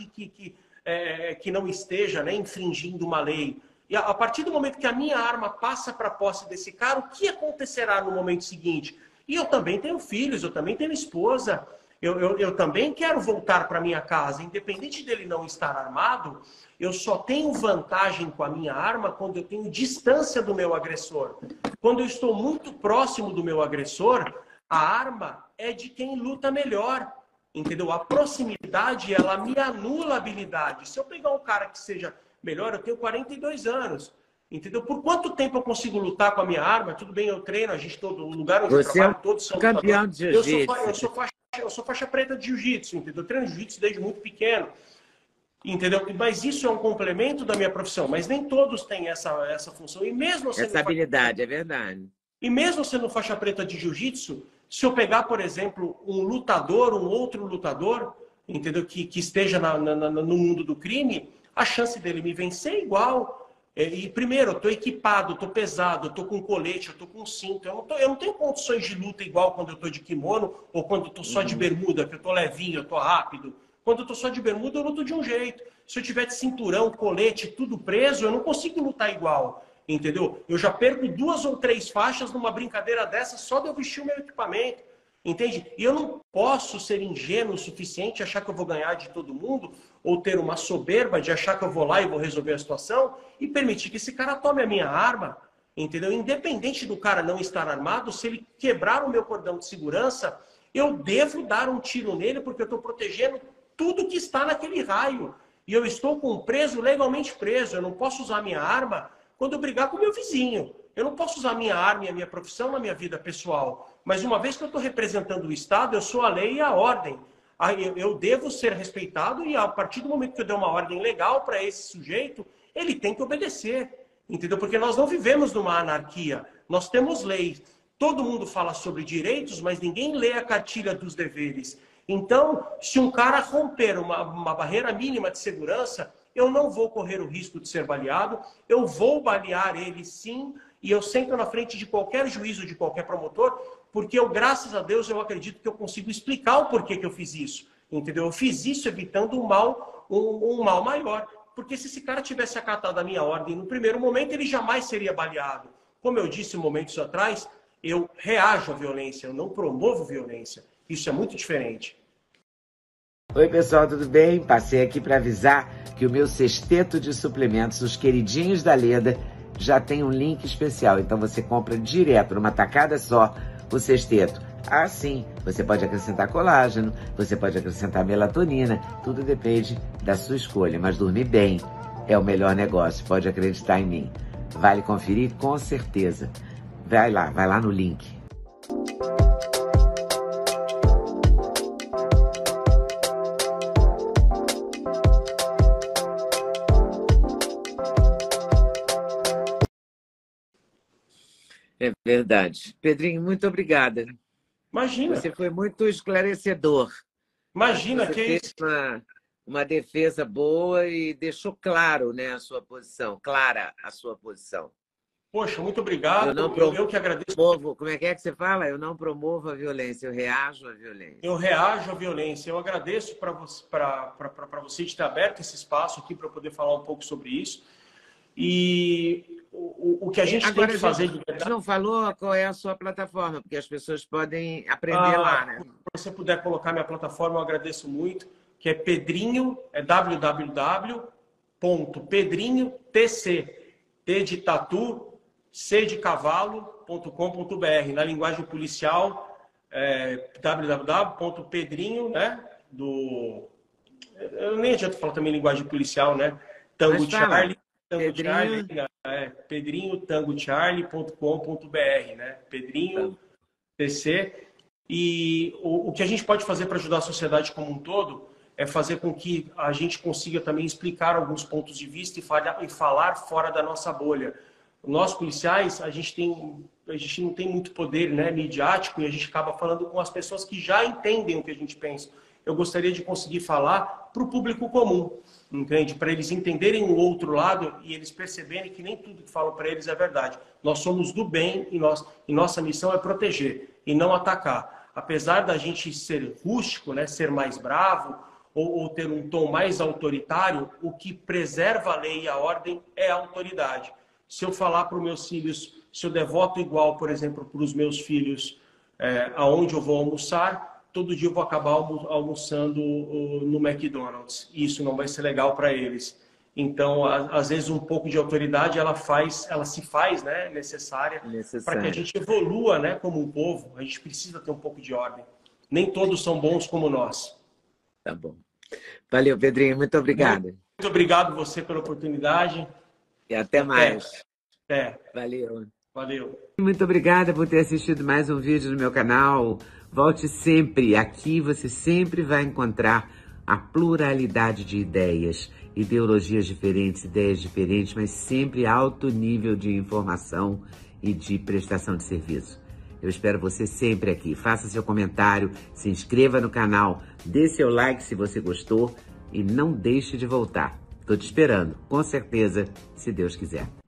que não esteja, né, infringindo uma lei. E a partir do momento que a minha arma passa para a posse desse cara, o que acontecerá no momento seguinte? E eu também tenho filhos, eu também tenho esposa, eu também quero voltar para minha casa. Independente dele não estar armado, eu só tenho vantagem com a minha arma quando eu tenho distância do meu agressor. Quando eu estou muito próximo do meu agressor, a arma é de quem luta melhor. Entendeu? A proximidade, ela me anula a habilidade. Se eu pegar um cara que seja melhor, eu tenho 42 anos. Entendeu? Por quanto tempo eu consigo lutar com a minha arma? Tudo bem, eu treino, a gente todo lugar onde eu trabalho, todos são campeão de jiu-jitsu. Eu sou faixa preta de jiu-jitsu, entendeu? Eu treino jiu-jitsu desde muito pequeno. Entendeu? Mas isso é um complemento da minha profissão, mas nem todos têm essa função. E mesmo essa habilidade, é verdade. E mesmo sendo faixa preta de jiu-jitsu, se eu pegar, por exemplo, um outro lutador, entendeu? Que esteja no mundo do crime, a chance dele me vencer é igual. E primeiro, eu estou equipado, eu estou pesado, eu estou com colete, eu estou com cinto. Eu não tenho condições de luta igual quando eu estou de kimono ou quando eu estou só de bermuda, que eu estou levinho, eu estou rápido. Quando eu estou só de bermuda, eu luto de um jeito. Se eu tiver de cinturão, colete, tudo preso, eu não consigo lutar igual. Entendeu? Eu já perco 2 ou 3 faixas numa brincadeira dessa só de eu vestir o meu equipamento. Entende? E eu não posso ser ingênuo o suficiente, achar que eu vou ganhar de todo mundo, ou ter uma soberba de achar que eu vou lá e vou resolver a situação, e permitir que esse cara tome a minha arma. Entendeu? Independente do cara não estar armado, se ele quebrar o meu cordão de segurança, eu devo dar um tiro nele, porque eu estou protegendo tudo que está naquele raio. E eu estou com um preso legalmente preso. Eu não posso usar a minha arma quando eu brigar com o meu vizinho. Eu não posso usar a minha arma e a minha profissão na minha vida pessoal. Mas uma vez que eu estou representando o Estado, eu sou a lei e a ordem. Eu devo ser respeitado e a partir do momento que eu der uma ordem legal para esse sujeito, ele tem que obedecer. Entendeu? Porque nós não vivemos numa anarquia. Nós temos leis. Todo mundo fala sobre direitos, mas ninguém lê a cartilha dos deveres. Então, se um cara romper uma barreira mínima de segurança, eu não vou correr o risco de ser baleado, eu vou balear ele sim, e eu sento na frente de qualquer juízo, de qualquer promotor, porque eu, graças a Deus, eu acredito que eu consigo explicar o porquê que eu fiz isso, entendeu? Eu fiz isso evitando um mal maior, porque se esse cara tivesse acatado a minha ordem no primeiro momento, ele jamais seria baleado. Como eu disse momentos atrás, eu reajo à violência, eu não promovo violência. Isso é muito diferente. Oi, pessoal, tudo bem? Passei aqui para avisar que o meu sexteto de suplementos, os queridinhos da Leda, já tem um link especial. Então você compra direto, numa tacada só, o sexteto. Ah, sim, você pode acrescentar colágeno, você pode acrescentar melatonina, tudo depende da sua escolha. Mas dormir bem é o melhor negócio, pode acreditar em mim. Vale conferir com certeza. Vai lá no link. É verdade. Pedrinho, muito obrigada. Imagina. Você foi muito esclarecedor. Imagina você que fez uma defesa boa e deixou claro, né, a sua posição, clara a sua posição. Poxa, muito obrigado. Eu que agradeço. Como é que você fala? Eu não promovo a violência, eu reajo à violência. Eu reajo à violência. Eu agradeço para você de ter aberto esse espaço aqui para poder falar um pouco sobre isso. E o que a gente agora, tem que fazer... A gente não falou qual é a sua plataforma, porque as pessoas podem aprender lá, né? Se você puder colocar minha plataforma, eu agradeço muito, que é Pedrinho, é www.pedrinhotc, T de tatu, C de cavalo.com.br. Na linguagem policial, www.pedrinho, né? Eu nem adianto falar também linguagem policial, né? Tango Charlie, pedrinho-tango-charlie.com.br, né? Pedrinho TC. E o que a gente pode fazer para ajudar a sociedade como um todo é fazer com que a gente consiga também explicar alguns pontos de vista e falar fora da nossa bolha. Nós, policiais, a gente não tem muito poder, né, midiático, e a gente acaba falando com as pessoas que já entendem o que a gente pensa. Eu gostaria de conseguir falar para o público comum, entende? Para eles entenderem o outro lado e eles perceberem que nem tudo que falam para eles é verdade. Nós somos do bem e nossa missão é proteger e não atacar. Apesar da gente ser rústico, né, ser mais bravo ou ter um tom mais autoritário, o que preserva a lei e a ordem é a autoridade. Se eu falar para os meus filhos, se eu der voto igual, por exemplo, para os meus filhos, aonde eu vou almoçar, todo dia eu vou acabar almoçando no McDonald's. Isso não vai ser legal para eles. Então, às vezes, um pouco de autoridade ela se faz, né, necessária para que a gente evolua, né, como um povo. A gente precisa ter um pouco de ordem. Nem todos são bons como nós. Tá bom. Valeu, Pedrinho. Muito obrigado. Muito obrigado você pela oportunidade. E até mais. Valeu. Muito obrigada por ter assistido mais um vídeo no meu canal. Volte sempre. Aqui você sempre vai encontrar a pluralidade de ideias, ideologias diferentes, ideias diferentes, mas sempre alto nível de informação e de prestação de serviço. Eu espero você sempre aqui. Faça seu comentário, se inscreva no canal, dê seu like se você gostou e não deixe de voltar. Estou te esperando, com certeza, se Deus quiser.